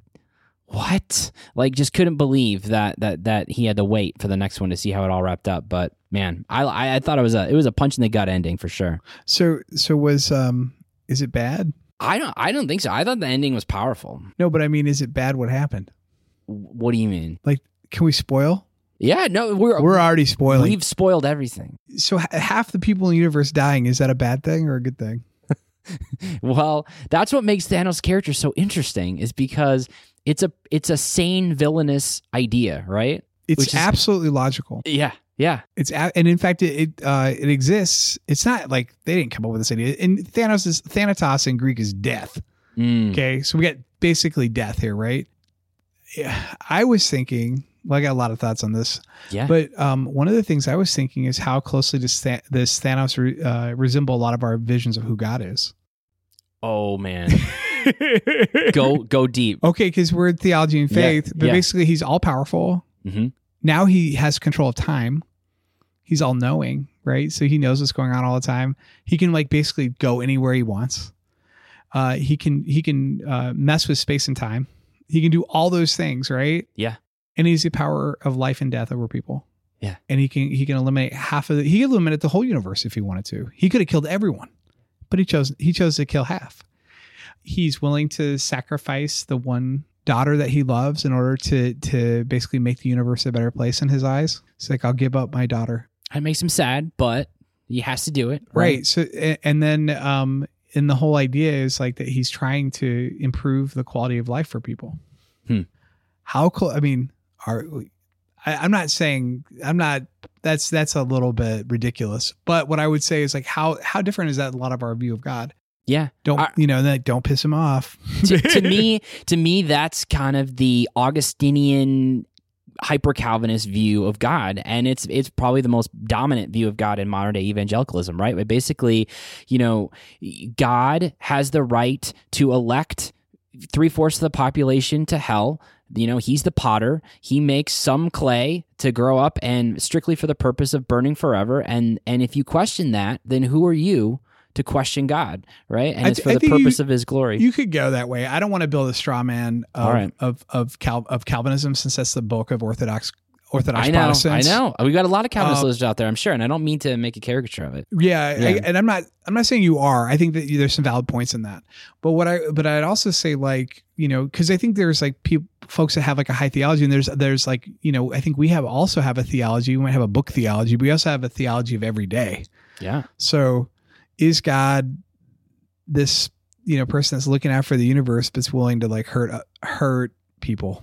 what? Like, just couldn't believe that that that he had to wait for the next one to see how it all wrapped up. But man, I I, I thought it was a it was a punch in the gut ending for sure. So so was um is it bad? I don't I don't think so. I thought the ending was powerful. No, but I mean, is it bad what happened? What do you mean? Like, can we spoil? Yeah, no, we're We're already spoiling. we've spoiled everything. So h- half the people in the universe dying, is that a bad thing or a good thing? Well, that's what makes Thanos' character so interesting, is because it's a it's a sane villainous idea, right? It's Which is- absolutely logical. Yeah, yeah. It's a- and in fact, it it, uh, it exists. It's not like they didn't come up with this idea. And Thanos is Thanatos in Greek is death. Mm. Okay, so we got basically death here, right? Yeah, I was thinking. Well, I got a lot of thoughts on this, Yeah. but um, one of the things I was thinking is how closely does Th- this Thanos re- uh, resemble a lot of our visions of who God is? Oh man, go go deep. Okay, because we're in theology and Yeah, faith, but yeah. basically he's all powerful. hmm Now he has control of time. He's all knowing, right? So he knows what's going on all the time. He can like basically go anywhere he wants. Uh, he can he can uh, mess with space and time. He can do all those things, right? Yeah. And he's the power of life and death over people. Yeah. And he can he can eliminate half of the he could eliminate the whole universe if he wanted to. He could have killed everyone, but he chose he chose to kill half. He's willing to sacrifice the one daughter that he loves in order to to basically make the universe a better place in his eyes. It's like, I'll give up my daughter. It makes him sad, but he has to do it. Right. So a- and then um and the whole idea is like that he's trying to improve the quality of life for people. Hmm. How cool I mean, are I, I'm not saying I'm not that's that's a little bit ridiculous. But what I would say is like how how different is that a lot of our view of God? Yeah. Don't I- you know, like, don't piss him off. to, to me, to me, that's kind of the Augustinian hyper Calvinist view of God, and it's it's probably the most dominant view of God in modern day evangelicalism, right? But basically, you know, God has the right to elect three-fourths of the population to hell. You know, he's the potter. He makes some clay to grow up and strictly for the purpose of burning forever. And and if you question that, then who are you to question God, right? And I it's th- for I the think purpose you- of his glory. You could go that way. I don't want to build a straw man of All right. of of, Cal- of Calvinism, since that's the bulk of Orthodox Orthodox I know, Protestants. I know. We got a lot of Calvinist Uh, listeners out there, I'm sure, and I don't mean to make a caricature of it. Yeah, Yeah. I, and I'm not. I'm not saying you are. I think that you, there's some valid points in that. But what I. But I'd also say, like, you know, because I think there's like people, folks that have like a high theology, and there's there's like, you know, I think we have also have a theology. We might have a book theology, but we also have a theology of every day. Yeah. So, is God this, you know, person that's looking out for the universe, but's willing to like hurt uh, hurt people?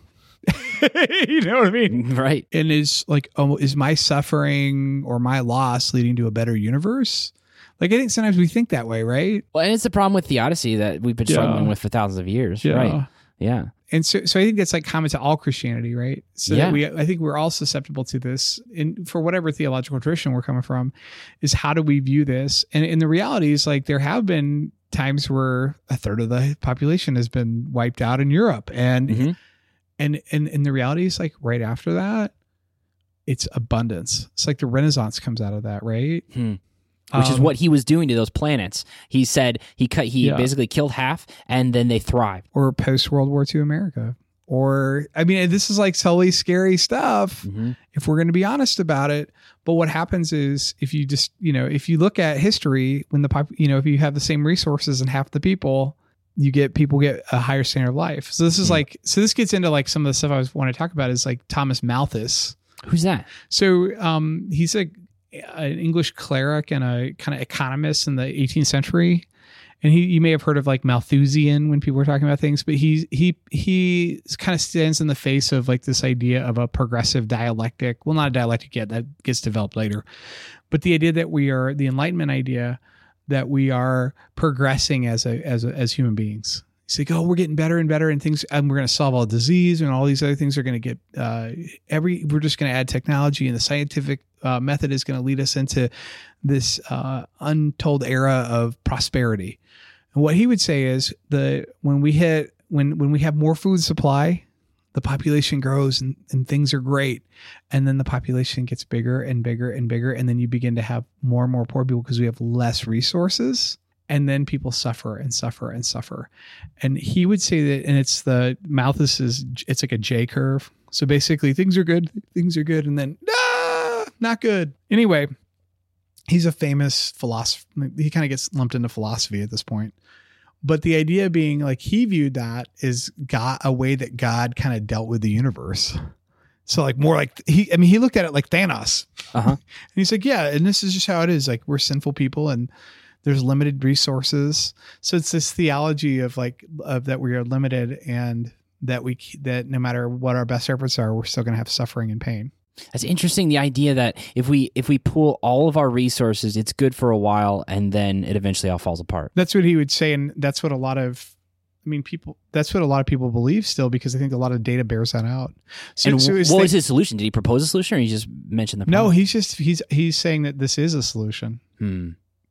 You know what I mean? Right. And is like, oh, is my suffering or my loss leading to a better universe? Like, I think sometimes we think that way, right? Well, and it's the problem with theodicy that we've been Yeah. struggling with for thousands of years. Right. Yeah. And so, so I think that's like common to all Christianity, right? So Yeah. that we, I think we're all susceptible to this, in for whatever theological tradition we're coming from, is how do we view this? And, and the reality is, like, there have been times where a third of the population has been wiped out in Europe, and Mhm. and and and the reality is, like, right after that, it's abundance. It's like the Renaissance comes out of that, right? Hmm. Which is Um, what he was doing to those planets. He said he cut. He Yeah. basically killed half, and then they thrived. or post World War Two America. Or, I mean, this is like totally scary stuff Mhm. if we're going to be honest about it. But what happens is, if you just, you know, if you look at history, when the pop, you know, if you have the same resources and half the people, you get people get a higher standard of life. So this is Mhm. like, so this gets into like some of the stuff I was want to talk about is like Thomas Malthus. Who's that? So um, he's a an English cleric and a kind of economist in the eighteenth century. And he, you may have heard of like Malthusian when people were talking about things, but he he he kind of stands in the face of like this idea of a progressive dialectic. Well, not a dialectic yet; that gets developed later. But the idea that we are the Enlightenment idea that we are progressing as a as a, as human beings. He's like, oh, we're getting better and better, and things, and we're going to solve all disease, and all these other things are going to get uh, every. We're just going to add technology, and the scientific uh, method is going to lead us into this uh, untold era of prosperity. And what he would say is the when we hit when when we have more food supply, the population grows and, and things are great, and then the population gets bigger and bigger and bigger, and then you begin to have more and more poor people because we have less resources. And then people suffer and suffer and suffer. And he would say that, and it's the Malthus is, it's like a J curve. So basically things are good, things are good. And then, ah, not good. Anyway, he's a famous philosopher. He kind of gets lumped into philosophy at this point. But the idea being like, he viewed that as God, a way that God kind of dealt with the universe. So like more like he, I mean, he looked at it like Thanos. Uh-huh. And he's like, yeah, and this is just how it is. Like, we're sinful people and there's limited resources. So it's this theology of like, of that we are limited and that we, that no matter what our best efforts are, we're still going to have suffering and pain. That's interesting. The idea that if we if we pool all of our resources, it's good for a while, and then it eventually all falls apart. That's what he would say. And that's what a lot of, I mean, people, that's what a lot of people believe still, because I think a lot of data bears that out. So, and so what his was thing- his solution? Did he propose a solution, or he just mentioned the No, problem? he's just, he's, he's saying that this is a solution. Hmm.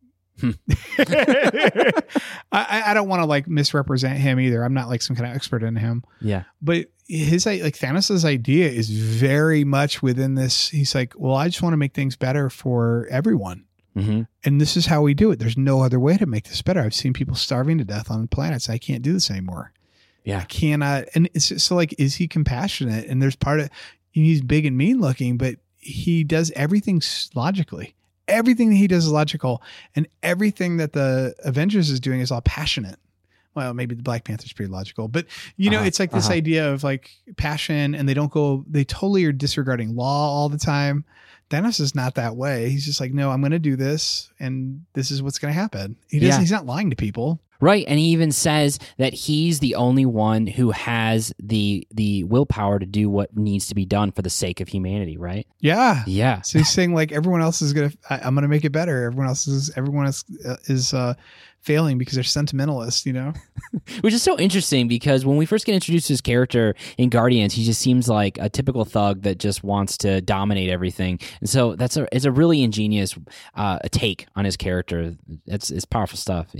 I, I don't want to like misrepresent him either. I'm not like some kind of expert in him, Yeah. but his like Thanos's idea is very much within this. He's like, well, I just want to make things better for everyone. Mm-hmm. And this is how we do it. There's no other way to make this better. I've seen people starving to death on planets. I can't do this anymore. Yeah. I cannot. And it's just, so like, is he compassionate? And there's part of, he's big and mean looking, but he does everything logically. Everything that he does is logical, and everything that the Avengers is doing is all passionate. Well, maybe the Black Panther's pretty logical, but you know, Uh-huh, it's like this uh-huh. idea of like passion, and they don't go, they totally are disregarding law all the time. Thanos is not that way. He's just like, no, I'm going to do this, and this is what's going to happen. He doesn't, Yeah. he's not lying to people. Right, and he even says that he's the only one who has the the willpower to do what needs to be done for the sake of humanity. Right? Yeah. Yeah. So he's saying like everyone else is going to, I'm going to make it better. Everyone else is, everyone else uh, is uh, failing because they're sentimentalists, you know? Which is so interesting because when we first get introduced to his character in Guardians, he just seems like a typical thug that just wants to dominate everything. And so that's a it's a really ingenious uh, take on his character. It's it's powerful stuff. Yeah.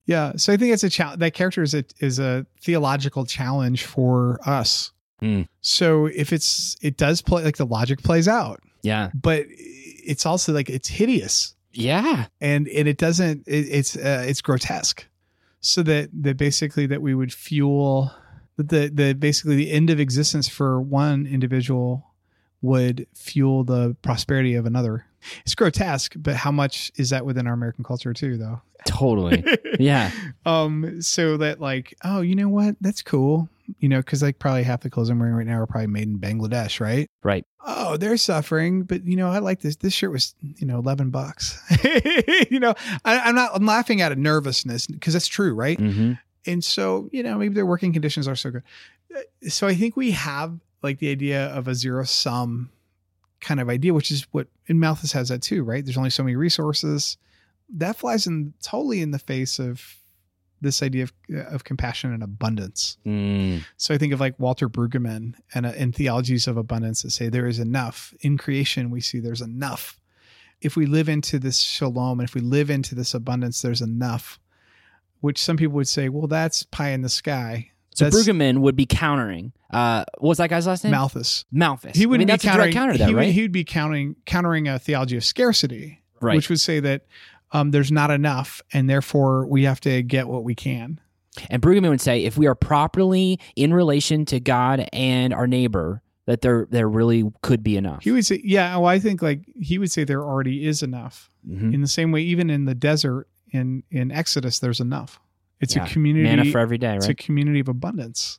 Yeah. So I think it's a challenge. That character is a, is a theological challenge for us. Mm. So if it's, it does play, like the logic plays out, Yeah. but it's also like, it's hideous Yeah. and, and it doesn't, it, it's, uh, it's grotesque. So that, that basically that we would fuel the, the, basically the end of existence for one individual would fuel the prosperity of another. It's grotesque, but how much is that within our American culture too, though? Totally. Yeah. Um, so that like, oh, you know what? That's cool. You know, cause like probably half the clothes I'm wearing right now are probably made in Bangladesh, right? Right. Oh, they're suffering, but you know, I like this. This shirt was, you know, eleven bucks, you know, I, I'm not, I'm laughing out of nervousness because that's true. Right. Mm-hmm. And so, you know, maybe their working conditions are so good. So I think we have like the idea of a zero sum kind of idea, which is what, and Malthus has that too, right? There's only so many resources. That flies in totally in the face of this idea of, of compassion and abundance. Mm. So I think of like Walter Brueggemann and, uh, and theologies of abundance that say there is enough. In creation, we see there's enough. If we live into this shalom and if we live into this abundance, there's enough, which some people would say, well, that's pie in the sky. So That's Brueggemann would be countering. Uh, what was that guy's last name? Malthus. Malthus. He would I mean, be that's countering, a direct counter to that, he, would, right? he would be counting, countering a theology of scarcity, Right. which would say that um, there's not enough and therefore we have to get what we can. And Brueggemann would say if we are properly in relation to God and our neighbor, that there there really could be enough. He would say, yeah, well, I think like he would say there already is enough. Mm-hmm. In the same way, even in the desert in, in Exodus, there's enough. It's Yeah. a community. Manna for every day, It's a right? community of abundance.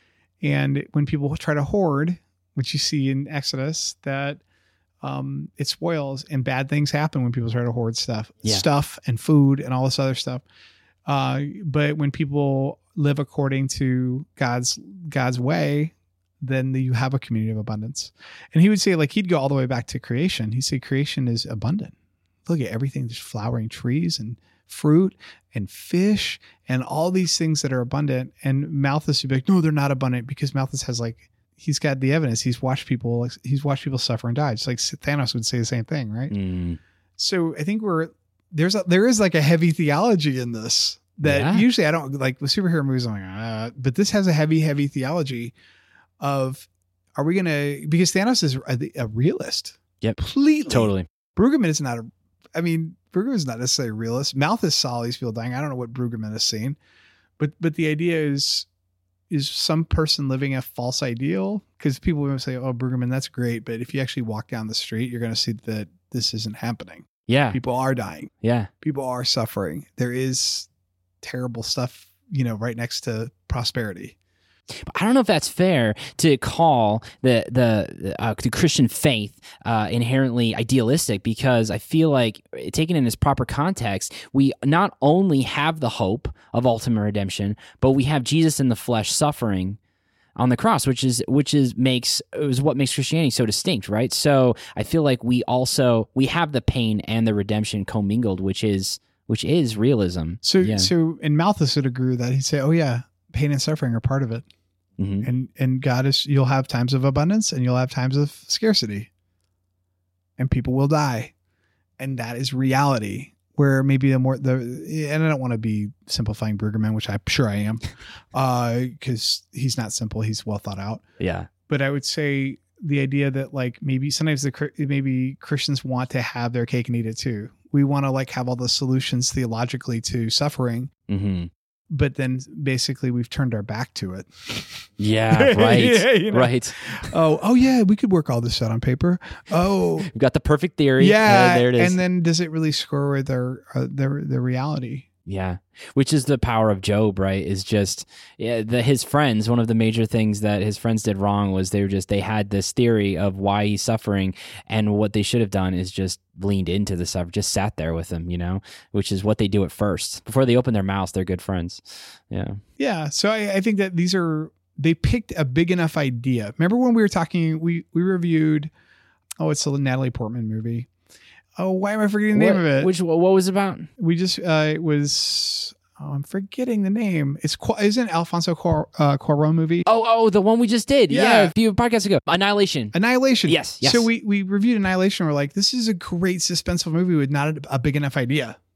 And when people try to hoard, which you see in Exodus, that um, it spoils and bad things happen when people try to hoard stuff, Yeah. stuff and food and all this other stuff. Uh, but when people live according to God's God's way, then you have a community of abundance. And he would say, like, he'd go all the way back to creation. He'd say creation is abundant. Look at everything. There's flowering trees and fruit and fish and all these things that are abundant. And Malthus would be like, no, they're not abundant, because Malthus has like, he's got the evidence. He's watched people, he's watched people suffer and die. Just like Thanos would say the same thing. Right. Mm. So I think we're, there's a, there is like a heavy theology in this that Yeah. usually I don't like with superhero movies. I'm like, uh, but this has a heavy, heavy theology of, are we going to, because Thanos is a, a realist. Yep. Completely. Totally. Brueggemann is not a, I mean, Brueggemann is not necessarily a realist. Malthus saw all these people dying. I don't know what Brueggemann has seen, but, but the idea is, is some person living a false ideal? Because people will say, oh, Brueggemann, that's great. But if you actually walk down the street, you're going to see that this isn't happening. Yeah. People are dying. Yeah. People are suffering. There is terrible stuff, you know, right next to prosperity. I don't know if that's fair to call the the uh, the Christian faith uh, inherently idealistic, because I feel like, taken in its proper context, we not only have the hope of ultimate redemption, but we have Jesus in the flesh suffering on the cross, which is which is makes is what makes Christianity so distinct, right? So I feel like we also we have the pain and the redemption commingled, which is which is realism. So, Yeah. so, and Malthus would agree with that. He'd say, oh yeah, pain and suffering are part of it. Mhm. And, and God is, you'll have times of abundance and you'll have times of scarcity, and people will die. And that is reality, where maybe the more the, and I don't want to be simplifying Brueggemann, which I'm sure I am, uh, cause he's not simple. He's well thought out. Yeah. But I would say the idea that like maybe sometimes the maybe Christians want to have their cake and eat it too. We want to like have all the solutions theologically to suffering, Mm-hmm. but then basically we've turned our back to it. Yeah. Right. Yeah, you know. Right. Oh, oh yeah, we could work all this out on paper. Oh, We've got the perfect theory. yeah, Uh, there it is. and then does it really score with their uh, their the reality? Yeah, which is the power of Job, right? Is just yeah, the, his friends. One of the major things that his friends did wrong was they were just they had this theory of why he's suffering, and what they should have done is just leaned into the suffer, just sat there with him, you know, which is what they do at first before they open their mouths. They're good friends. Yeah, Yeah. So I, I think that these are they picked a big enough idea. Remember when we were talking? We we reviewed. Oh, it's the Natalie Portman movie. Oh, why am I forgetting the what, name of it? Which what was it about? We just uh, it was. Oh, I'm forgetting the name. It's isn't it Alfonso Cuar- uh, Cuarón movie? Oh, oh, the one we just did. Yeah, Yeah. a few podcasts ago. Annihilation. Annihilation. Yes, yes. So we we reviewed Annihilation. We're like, this is a great suspenseful movie with not a, a big enough idea.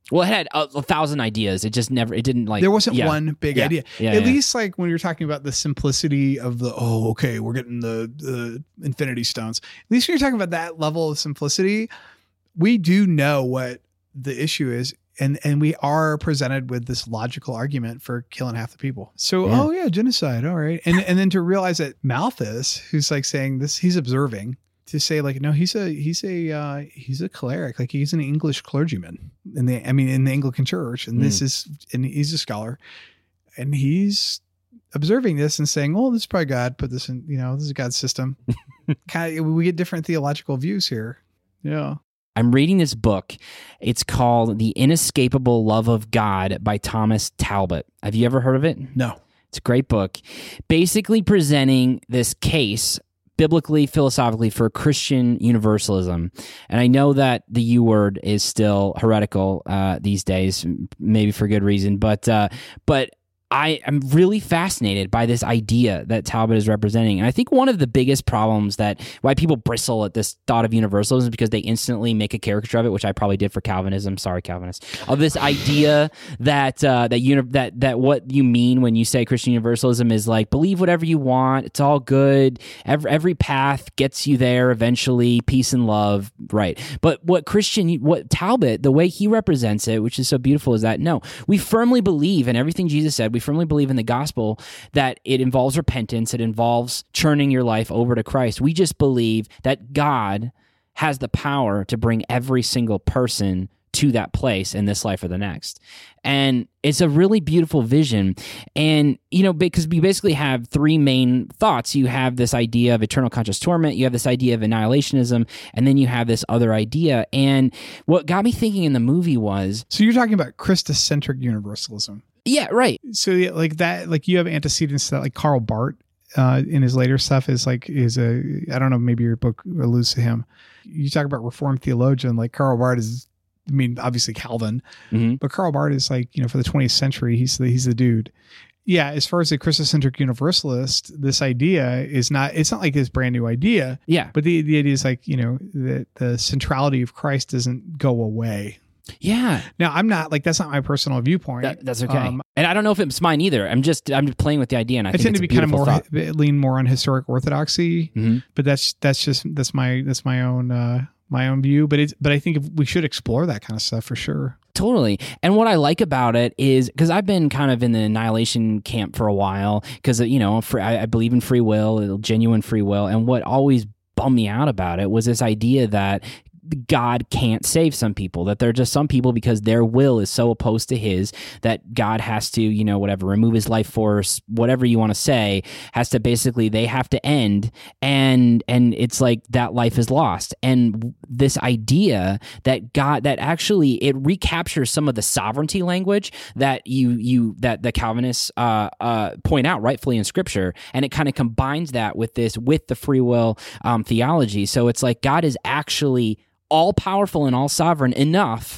Well, it had a, a thousand ideas. It just never, it didn't like. There wasn't yeah. one big yeah. idea. Yeah, At yeah. least like when you're talking about the simplicity of the, oh, okay, we're getting the, the Infinity Stones. At least when you're talking about that level of simplicity, we do know what the issue is. And and we are presented with this logical argument for killing half the people. So, Yeah. oh yeah, genocide. All right. And and then to realize that Malthus, who's like saying this, he's observing, to say like, no, he's a he's a uh, he's a cleric, like he's an English clergyman in the I mean in the Anglican Church, and Mm. this is and he's a scholar, and he's observing this and saying, oh, this is probably God put this in, you know, this is God's system. Kind of, we get different theological views here. Yeah. I'm reading this book. It's called The Inescapable Love of God by Thomas Talbot. Have you ever heard of it? No. It's a great book. Basically presenting this case biblically, philosophically, for Christian universalism. And I know that the U word is still heretical uh, these days, maybe for good reason, but uh, but I am really fascinated by this idea that Talbot is representing. And I think one of the biggest problems that why people bristle at this thought of universalism is because they instantly make a caricature of it, which I probably did for Calvinism. Sorry, Calvinists. Of this idea that uh, that uni- that that what you mean when you say Christian universalism is like believe whatever you want, it's all good. Every every path gets you there eventually, peace and love, right? But what Christian, what Talbot, the way he represents it, which is so beautiful, is that no, we firmly believe in everything Jesus said. We firmly believe in the gospel that it involves repentance, it involves turning your life over to Christ. We just believe that God has the power to bring every single person to that place in this life or the next. And it's a really beautiful vision. And, you know, because we basically have three main thoughts. You have this idea of eternal conscious torment, you have this idea of annihilationism, and then you have this other idea. And what got me thinking in the movie was... So you're talking about Christocentric universalism. Yeah, right. So yeah, like that, like you have antecedents that like Karl Barth uh, in his later stuff is like, is a, I don't know, maybe your book alludes to him. You talk about Reformed theologian, like Karl Barth is, I mean, obviously Calvin, Mm-hmm. but Karl Barth is like, you know, for the twentieth century, he's the, he's the dude. Yeah. As far as a Christocentric universalist, this idea is not, it's not like this brand new idea, Yeah. but the, the idea is like, you know, that the centrality of Christ doesn't go away. Yeah. Now, I'm not like, that's not my personal viewpoint. That, that's okay. Um, and I don't know if it's mine either. I'm just I'm just playing with the idea, and I, I think tend it's to a be kind of beautiful more thought. lean more on historic orthodoxy, Mm-hmm. but that's that's just that's my that's my own uh, my own view. But it's but I think if we should explore that kind of stuff for sure. Totally. And what I like about it is because I've been kind of in the annihilation camp for a while because, you know, free, I, I believe in free will, genuine free will. And what always bummed me out about it was this idea that God can't save some people, that there are just some people because their will is so opposed to his that God has to, you know, whatever, remove his life force, whatever you want to say, has to basically, they have to end. And, and it's like that life is lost. And this idea that God, that actually it recaptures some of the sovereignty language that you, you, that the Calvinists uh, uh, point out rightfully in scripture. And it kind of combines that with this, with the free will um, theology. So it's like God is actually all powerful and all sovereign enough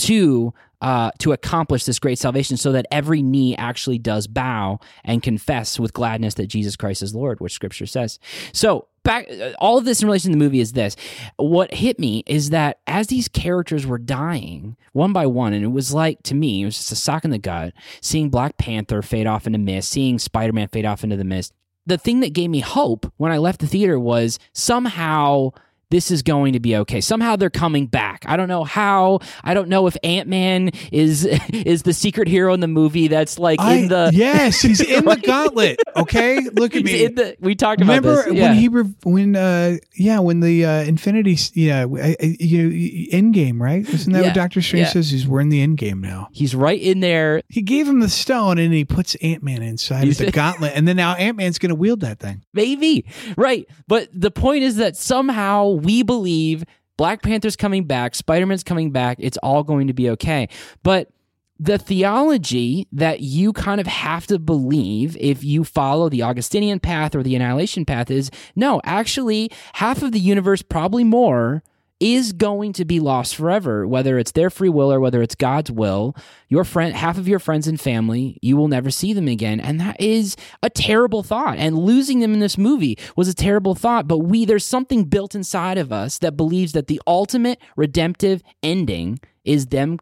to uh, to accomplish this great salvation, so that every knee actually does bow and confess with gladness that Jesus Christ is Lord, which Scripture says. So back, all of this in relation to the movie is this: what hit me is that as these characters were dying one by one, and it was like, to me, it was just a sock in the gut, seeing Black Panther fade off into mist, seeing Spider-Man fade off into the mist. The thing that gave me hope when I left the theater was somehow this is going to be okay. Somehow they're coming back. I don't know how. I don't know if Ant-Man is is the secret hero in the movie that's like I, in the... yes, he's in Right? the gauntlet. Okay, look at He's me. in the, we talked about Remember this. Yeah. when he re- when uh yeah when the uh, Infinity yeah I, I, you end game, right? Isn't that Yeah, what Doctor Strange yeah. says? He's we're in the end game now. He's right in there. He gave him the stone and he puts Ant-Man inside He's- of the gauntlet, and then now Ant-Man's going to wield that thing. Maybe. Right. But the point is that somehow we believe Black Panther's coming back, Spider-Man's coming back, it's all going to be okay. But the theology that you kind of have to believe if you follow the Augustinian path or the Annihilation path is, no, actually, half of the universe, probably more, is going to be lost forever, whether it's their free will or whether it's God's will. Your friend, half of your friends and family, you will never see them again. And that is a terrible thought. And losing them in this movie was a terrible thought. But we, there's something built inside of us that believes that the ultimate redemptive ending is them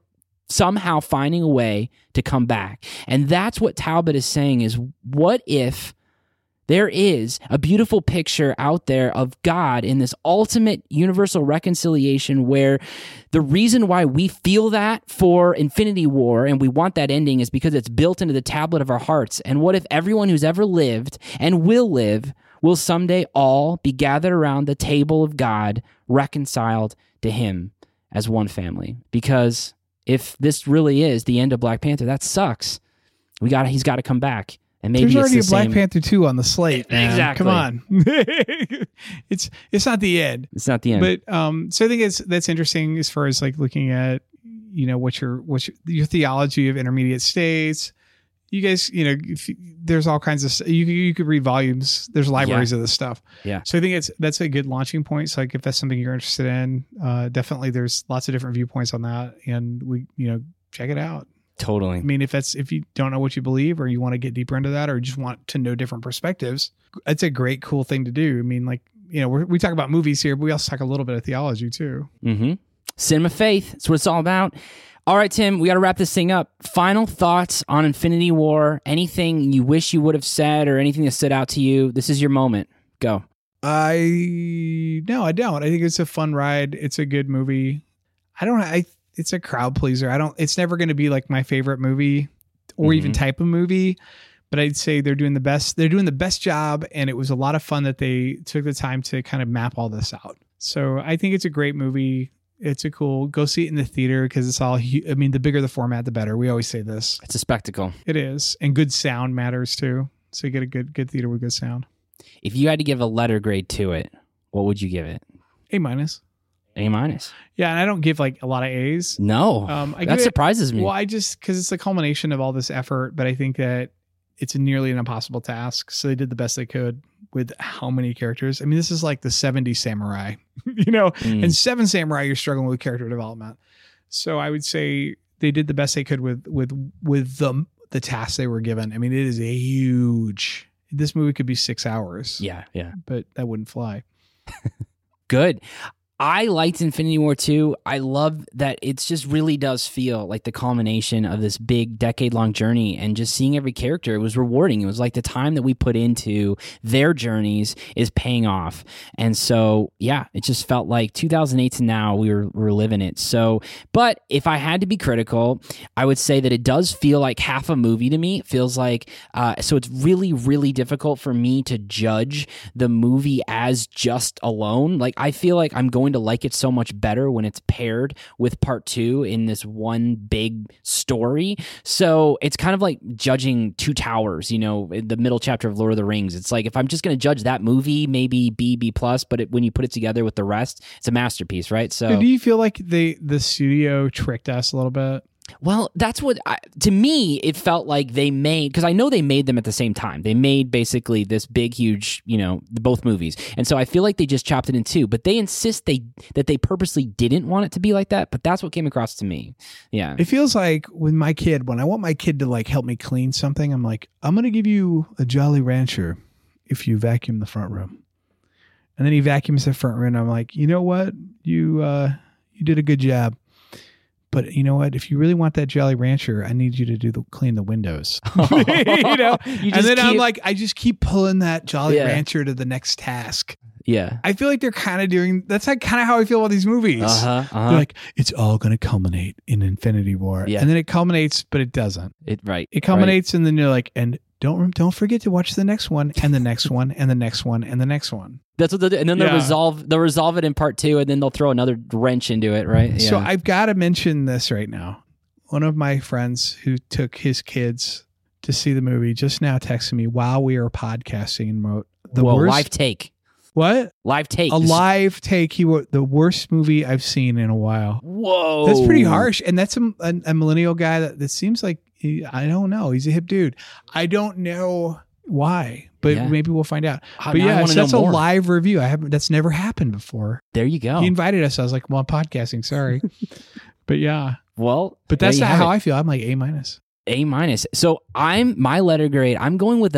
somehow finding a way to come back. And that's what Talbot is saying is, what if there is a beautiful picture out there of God in this ultimate universal reconciliation where the reason why we feel that for Infinity War and we want that ending is because it's built into the tablet of our hearts. And what if everyone who's ever lived and will live will someday all be gathered around the table of God, reconciled to him as one family? Because if this really is the end of Black Panther, that sucks. We got he's got to come back, and maybe there's it's already the a Black same. Panther two on the slate. Man. Exactly. Come on, it's it's not the end. It's not the end. But um, so I think it's that's interesting as far as like looking at, you know, what your what's your, your theology of intermediate states. You guys, you know, if you, there's all kinds of you you could read volumes. There's libraries Yeah. of this stuff. Yeah. So I think it's that's a good launching point. So like if that's something you're interested in, uh, definitely there's lots of different viewpoints on that, and we you know check it out. Totally. I mean, if that's if you don't know what you believe, or you want to get deeper into that, or just want to know different perspectives, it's a great, cool thing to do. I mean, like you know, we're, we talk about movies here, but we also talk a little bit of theology too. Mm-hmm. Cinema faith. That's what it's all about. All right, Tim, we got to wrap this thing up. Final thoughts on Infinity War? Anything you wish you would have said, or anything that stood out to you? This is your moment. Go. I no, I don't. I think it's a fun ride. It's a good movie. I don't. I. It's a crowd pleaser. I don't. It's never going to be like my favorite movie, or Mhm. even type of movie. But I'd say they're doing the best. They're doing the best job, and it was a lot of fun that they took the time to kind of map all this out. So I think it's a great movie. It's a cool, go see it in the theater because it's all, hu- I mean, the bigger the format, the better. We always say this. It's a spectacle. It is. And good sound matters too. So you get a good, good theater with good sound. If you had to give a letter grade to it, what would you give it? A minus. A minus. Yeah. And I don't give like a lot of A's. No. Um, I that give it- surprises me. Well, I just, because it's a culmination of all this effort, but I think that it's a nearly an impossible task. So they did the best they could with how many characters. I mean, this is like the seventies samurai, you know, Mm. and seven samurai, you're struggling with character development. So I would say they did the best they could with, with, with the, the tasks they were given. I mean, it is a huge, this movie could be six hours, Yeah, yeah. but that wouldn't fly. Good. I liked Infinity War two. I love that it just really does feel like the culmination of this big decade-long journey, and just seeing every character, it was rewarding. It was like the time that we put into their journeys is paying off. And so, yeah, it just felt like two thousand eight to now we were, we were living it. So, but if I had to be critical, I would say that it does feel like half a movie to me. It feels like, uh, so it's really, really difficult for me to judge the movie as just alone. Like, I feel like I'm going to like it so much better when it's paired with part two in this one big story. So it's kind of like judging Two Towers, you know, in the middle chapter of Lord of the Rings. It's like, if I'm just going to judge that movie, maybe B, B plus, but it, when you put it together with the rest, it's a masterpiece, right? So, So do you feel like they, the studio tricked us a little bit? well, that's what, I, to me, it felt like they made, because I know they made them at the same time. They made basically this big, huge, you know, both movies. And so I feel like they just chopped it in two, but they insist they that they purposely didn't want it to be like that. But that's what came across to me. Yeah. It feels like with my kid, when I want my kid to like help me clean something, I'm like, I'm going to give you a Jolly Rancher if you vacuum the front room. And then he vacuums the front room. And I'm like, you know what? You, uh, you did a good job. But you know what? If you really want that Jolly Rancher, I need you to do the clean the windows. you know, You and just then I'm keep- like, I just keep pulling that Jolly Yeah. Rancher to the next task. Yeah. I feel like they're kind of doing. That's like kind of how I feel about these movies. Uh-huh. Uh-huh. They're like, it's all going to culminate in Infinity War, Yeah. and then it culminates, but it doesn't. It, right. It culminates, and then you're like, and don't don't forget to watch the next one, and the next one, and the next one, and the next one. That's what they'll do. And then they'll Yeah. resolve they'll resolve it in part two, and then they'll throw another wrench into it, right? Yeah. So I've got to mention this right now. One of my friends who took his kids to see the movie just now texted me while we were podcasting and wrote the Whoa, worst. live take. What? Live take. A This- live take. He wrote the worst movie I've seen in a while. Whoa. That's pretty harsh. And that's a, a, a millennial guy that, that seems like, he, I don't know. He's a hip dude. I don't know why, but Yeah. maybe we'll find out. Oh, but now I yeah, wanna so know that's a more. live review. I haven't, that's never happened before. There you go. He invited us. I was like, well, I'm podcasting. Sorry. But yeah, Well, but there that's you not have how it. I feel. I'm like A minus. A minus. So I'm my letter grade. I'm going with a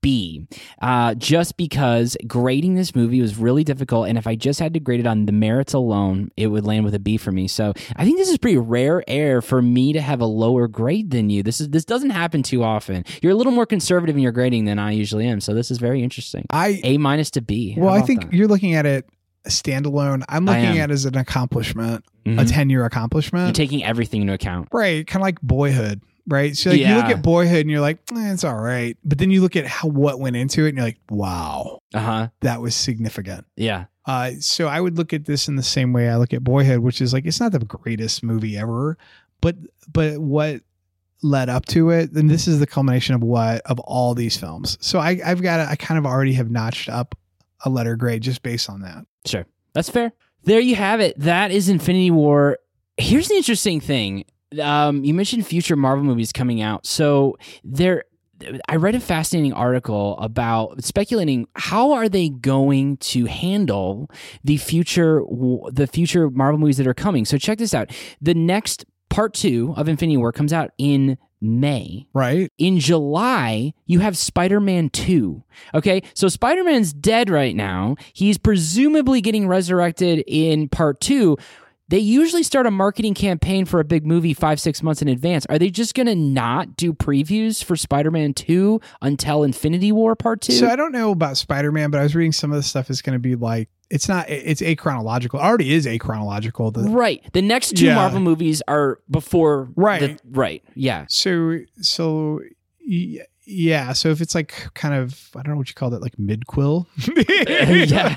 B, uh, just because grading this movie was really difficult, and if I just had to grade it on the merits alone, it would land with a B for me. So I think this is pretty rare air for me to have a lower grade than you. This is this doesn't happen too often. You're a little more conservative in your grading than I usually am, so this is very interesting. I A minus to B. How well, I about think that? you're looking at it standalone. I'm I looking am. at it as an accomplishment, Mhm. a ten year accomplishment. You're taking everything into account. Right, kind of like Boyhood, right? So like, you look Yeah. at Boyhood and you're like, eh, it's all right, but then you look at how what went into it and you're like, wow, Uh huh. that was significant. Yeah. Uh, so I would look at this in the same way I look at Boyhood, which is like it's not the greatest movie ever, but but what led up to it, and this is the culmination of what of all these films. So I, I've got I kind of already have notched up a letter grade just based on that. Sure. That's fair. There you have it. That is Infinity War. Here's the interesting thing. Um, you mentioned future Marvel movies coming out. So there, I read a fascinating article about speculating how are they going to handle the future, the future Marvel movies that are coming. So check this out. The next part two of Infinity War comes out in May. Right? In July, you have Spider-Man two. Okay, so Spider-Man's dead right now. He's presumably getting resurrected in part two. They usually start a marketing campaign for a big movie five, six months in advance. Are they just going to not do previews for Spider-Man two until Infinity War part two? So I don't know about Spider-Man, but I was reading some of the stuff is going to be like it's not it's achronological. It already is achronological. The, right. The next two Yeah. Marvel movies are before. Right. the- right. Yeah. So so y- yeah. So if it's like kind of I don't know what you call that, like mid-quill. Yeah.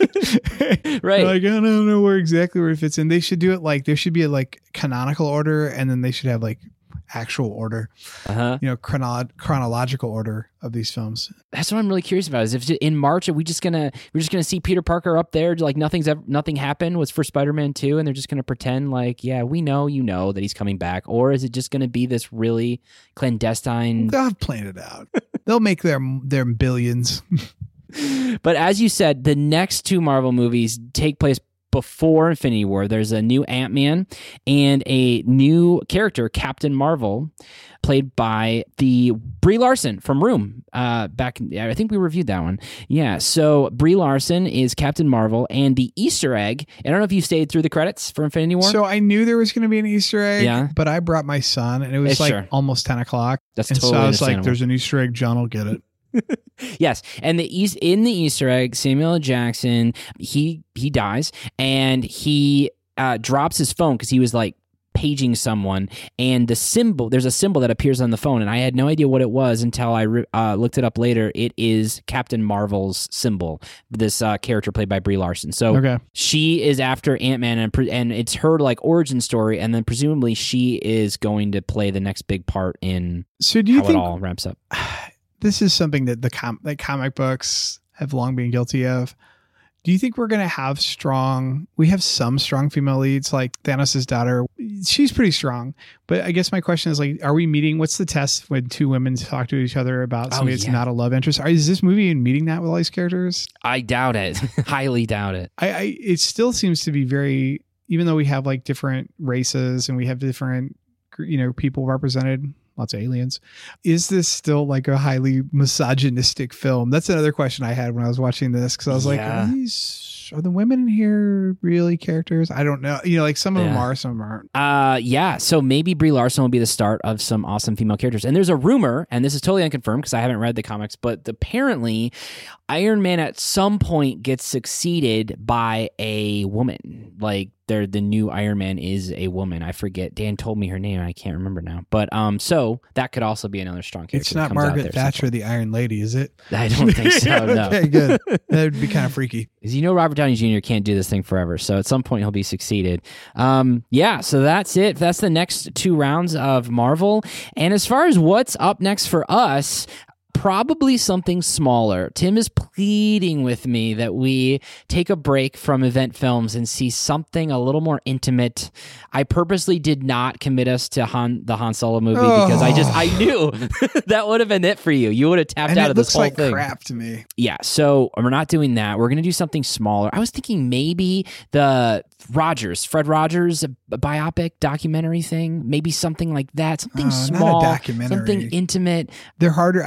Right. Like I don't know where exactly where it fits in. They should do it like there should be a like canonical order, and then they should have like actual order. Uh-huh. You know, chrono- chronological order of these films. That's what I'm really curious about. Is if in March are we just gonna we're just gonna see Peter Parker up there like nothing's ever nothing happened was for Spider-Man two, and they're just gonna pretend like yeah we know you know that he's coming back, or is it just gonna be this really clandestine? They'll have planned it out. They'll make their their billions. But as you said, the next two Marvel movies take place before Infinity War. There's a new Ant-Man and a new character, Captain Marvel, played by the Brie Larson from Room. Uh, back, I think we reviewed that one. Yeah. So Brie Larson is Captain Marvel, and the Easter egg. I don't know if you stayed through the credits for Infinity War. So I knew there was going to be an Easter egg, Yeah. but I brought my son, and it was Eh, like sure. almost ten o'clock. That's and totally so I was like, understandable. "There's an Easter egg. John will get it." Yes, and the East in the Easter egg, Samuel L. Jackson he he dies, and he uh, drops his phone because he was like paging someone, and the symbol there's a symbol that appears on the phone, and I had no idea what it was until I re- uh, looked it up later. It is Captain Marvel's symbol. This uh, character played by Brie Larson. So Okay. she is after Ant-Man, and pre- and it's her like origin story, and then presumably she is going to play the next big part in So do you how think it all ramps up. this is something that the com- like comic books have long been guilty of? Do you think we're going to have strong, we have some strong female leads, like Thanos' daughter? She's pretty strong. But I guess my question is like, are we meeting, what's the test when two women talk to each other about somebody that's yeah. not a love interest? Are, is this movie even meeting that with all these characters? I doubt it. Highly doubt it. I, I, it still seems to be very, even though we have like different races and we have different, you know, people represented, lots of aliens. Is this still like a highly misogynistic film? That's another question I had when I was watching this, because I was like, Yeah. are these are the women in here really characters? I don't know. You know, like some of them Yeah. are, some of them aren't. Uh, yeah. So maybe Brie Larson will be the start of some awesome female characters. And there's a rumor, and this is totally unconfirmed because I haven't read the comics, but apparently Iron Man at some point gets succeeded by a woman. Like they're, the new Iron Man is a woman. I forget. Dan told me her name. I can't remember now. But um, so that could also be another strong character. It's that not comes out Margaret there at some Thatcher, the Iron Lady, is it? point. I don't think so. No. Okay, good. That would be kind of freaky. Because you know Robert Downey Junior can't do this thing forever, so at some point he'll be succeeded. Um, yeah, so that's it. That's the next two rounds of Marvel. And as far as what's up next for us, probably something smaller. Tim is pleading with me that we take a break from event films and see something a little more intimate. I purposely did not commit us to Han, the Han Solo movie because I just I knew that would have been it for you. You would have tapped And out it of this looks whole like thing. crap to me. Yeah, so we're not doing that. We're going to do something smaller. I was thinking maybe the Rogers, Fred Rogers a biopic documentary thing, maybe something like that. Something Oh, not a small, documentary. something intimate. They're harder. I think they're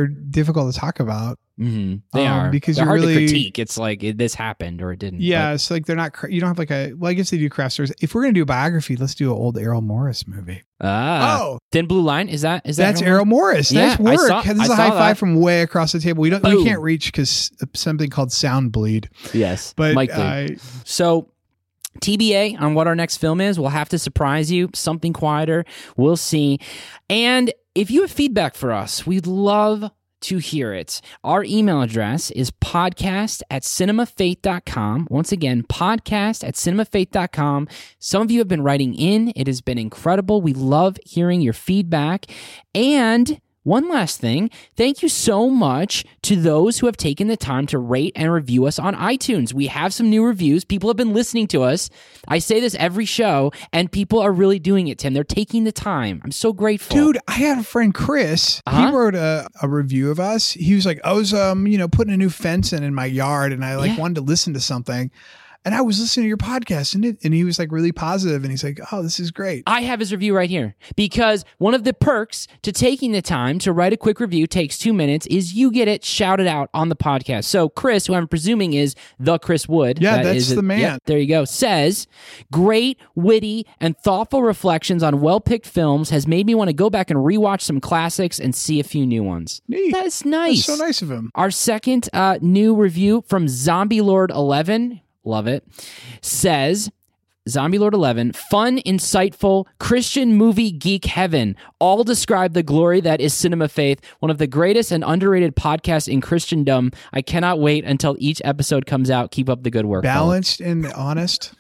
difficult to talk about. Mm-hmm. They Um, are because they're you hard really- to critique. It's like it, this happened or it didn't. Yeah, But- it's like they're not. cra- You don't have like a. Well, I guess they do craft stories. If we're gonna do a biography, let's do an old Errol Morris movie. ah, oh, Thin Blue Line is that is that that's Errol Morris. Yeah, Nice I work. saw- this I is a saw high that. five from way across the table. We don't. We Boom. can't reach because something called sound bleed. Yes, But Mike Lee. I, So, T B A on what our next film is. We'll have to surprise you. Something quieter. We'll see. And if you have feedback for us, we'd love to hear it. Our email address is podcast at cinemafaith dot com. Once again, podcast at cinemafaith dot com. Some of you have been writing in. It has been incredible. We love hearing your feedback. And one last thing, thank you so much to those who have taken the time to rate and review us on iTunes. We have some new reviews. People have been listening to us. I say this every show, and people are really doing it, Tim. They're taking the time. I'm so grateful. dude, I had a friend Chris. Uh-huh. He wrote a, a review of us. He was like, I was um, you know, putting a new fence in in my yard, and I like Yeah. wanted to listen to something. And I was listening to your podcast, and it, and he was like really positive, and he's like, "Oh, this is great." I have his review right here because one of the perks to taking the time to write a quick review takes two minutes is you get it shouted out on the podcast. So Chris, who I'm presuming is the Chris Wood. Yeah, that that's is it. the man. Yep, there you go. Says, great, witty, and thoughtful reflections on well-picked films has made me want to go back and rewatch some classics and see a few new ones. Neat. That's nice. That's so nice of him. Our second uh, new review from Zombie Lord eleven, love it, says, Zombie Lord eleven, fun, insightful, Christian movie geek heaven. All describe the glory that is Cinema Faith, one of the greatest and underrated podcasts in Christendom. I cannot wait until each episode comes out. Keep up the good work. Balanced and honest.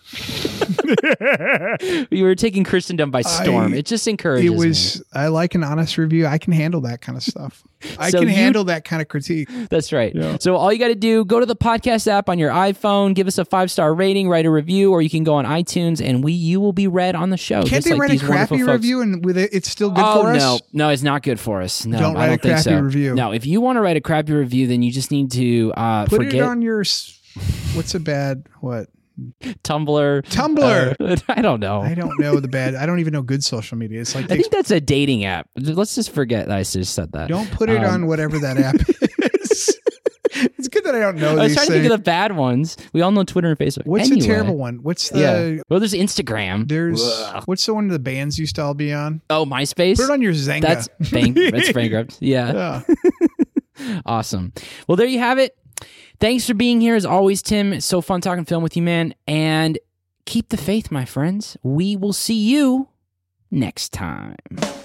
fellas. You were taking Christendom by storm. I- it just encourages It was. I like an honest review. I can handle that kind of stuff. I So can you- handle that kind of critique. me. That's right. Yeah. So all you got to do, go to the podcast app on your iPhone, give us a five-star rating, write a review, or you can go on iTunes and we you will be read on the show. Can't just they like write a these wonderful crappy folks. review and with it, it's still good oh, for us? no, no, it's not good for us. No, Don't I write don't a think crappy so. review. No, if you want to write a crappy review, then you just need to uh, Put forget it on your. s- What's a bad what? Tumblr. Tumblr. Uh, I don't know. I don't know the bad. I don't even know good social media. It's like I think that's a dating app. Let's just forget that I just said that. don't put it Um, on whatever that app is. It's good that I don't know I was these trying to things. think of the bad ones. We all know Twitter and Facebook. What's Anyway, the terrible one? What's the Yeah. Well, there's Instagram. there's Ugh. what's the one the bands used to all be on? Oh, MySpace. Put it on your Zynga. That's bank. It's bankrupt. Yeah. yeah. Awesome. Well, there you have it. Thanks for being here as always, Tim. It's so fun talking film with you, man. And keep the faith, my friends. We will see you next time.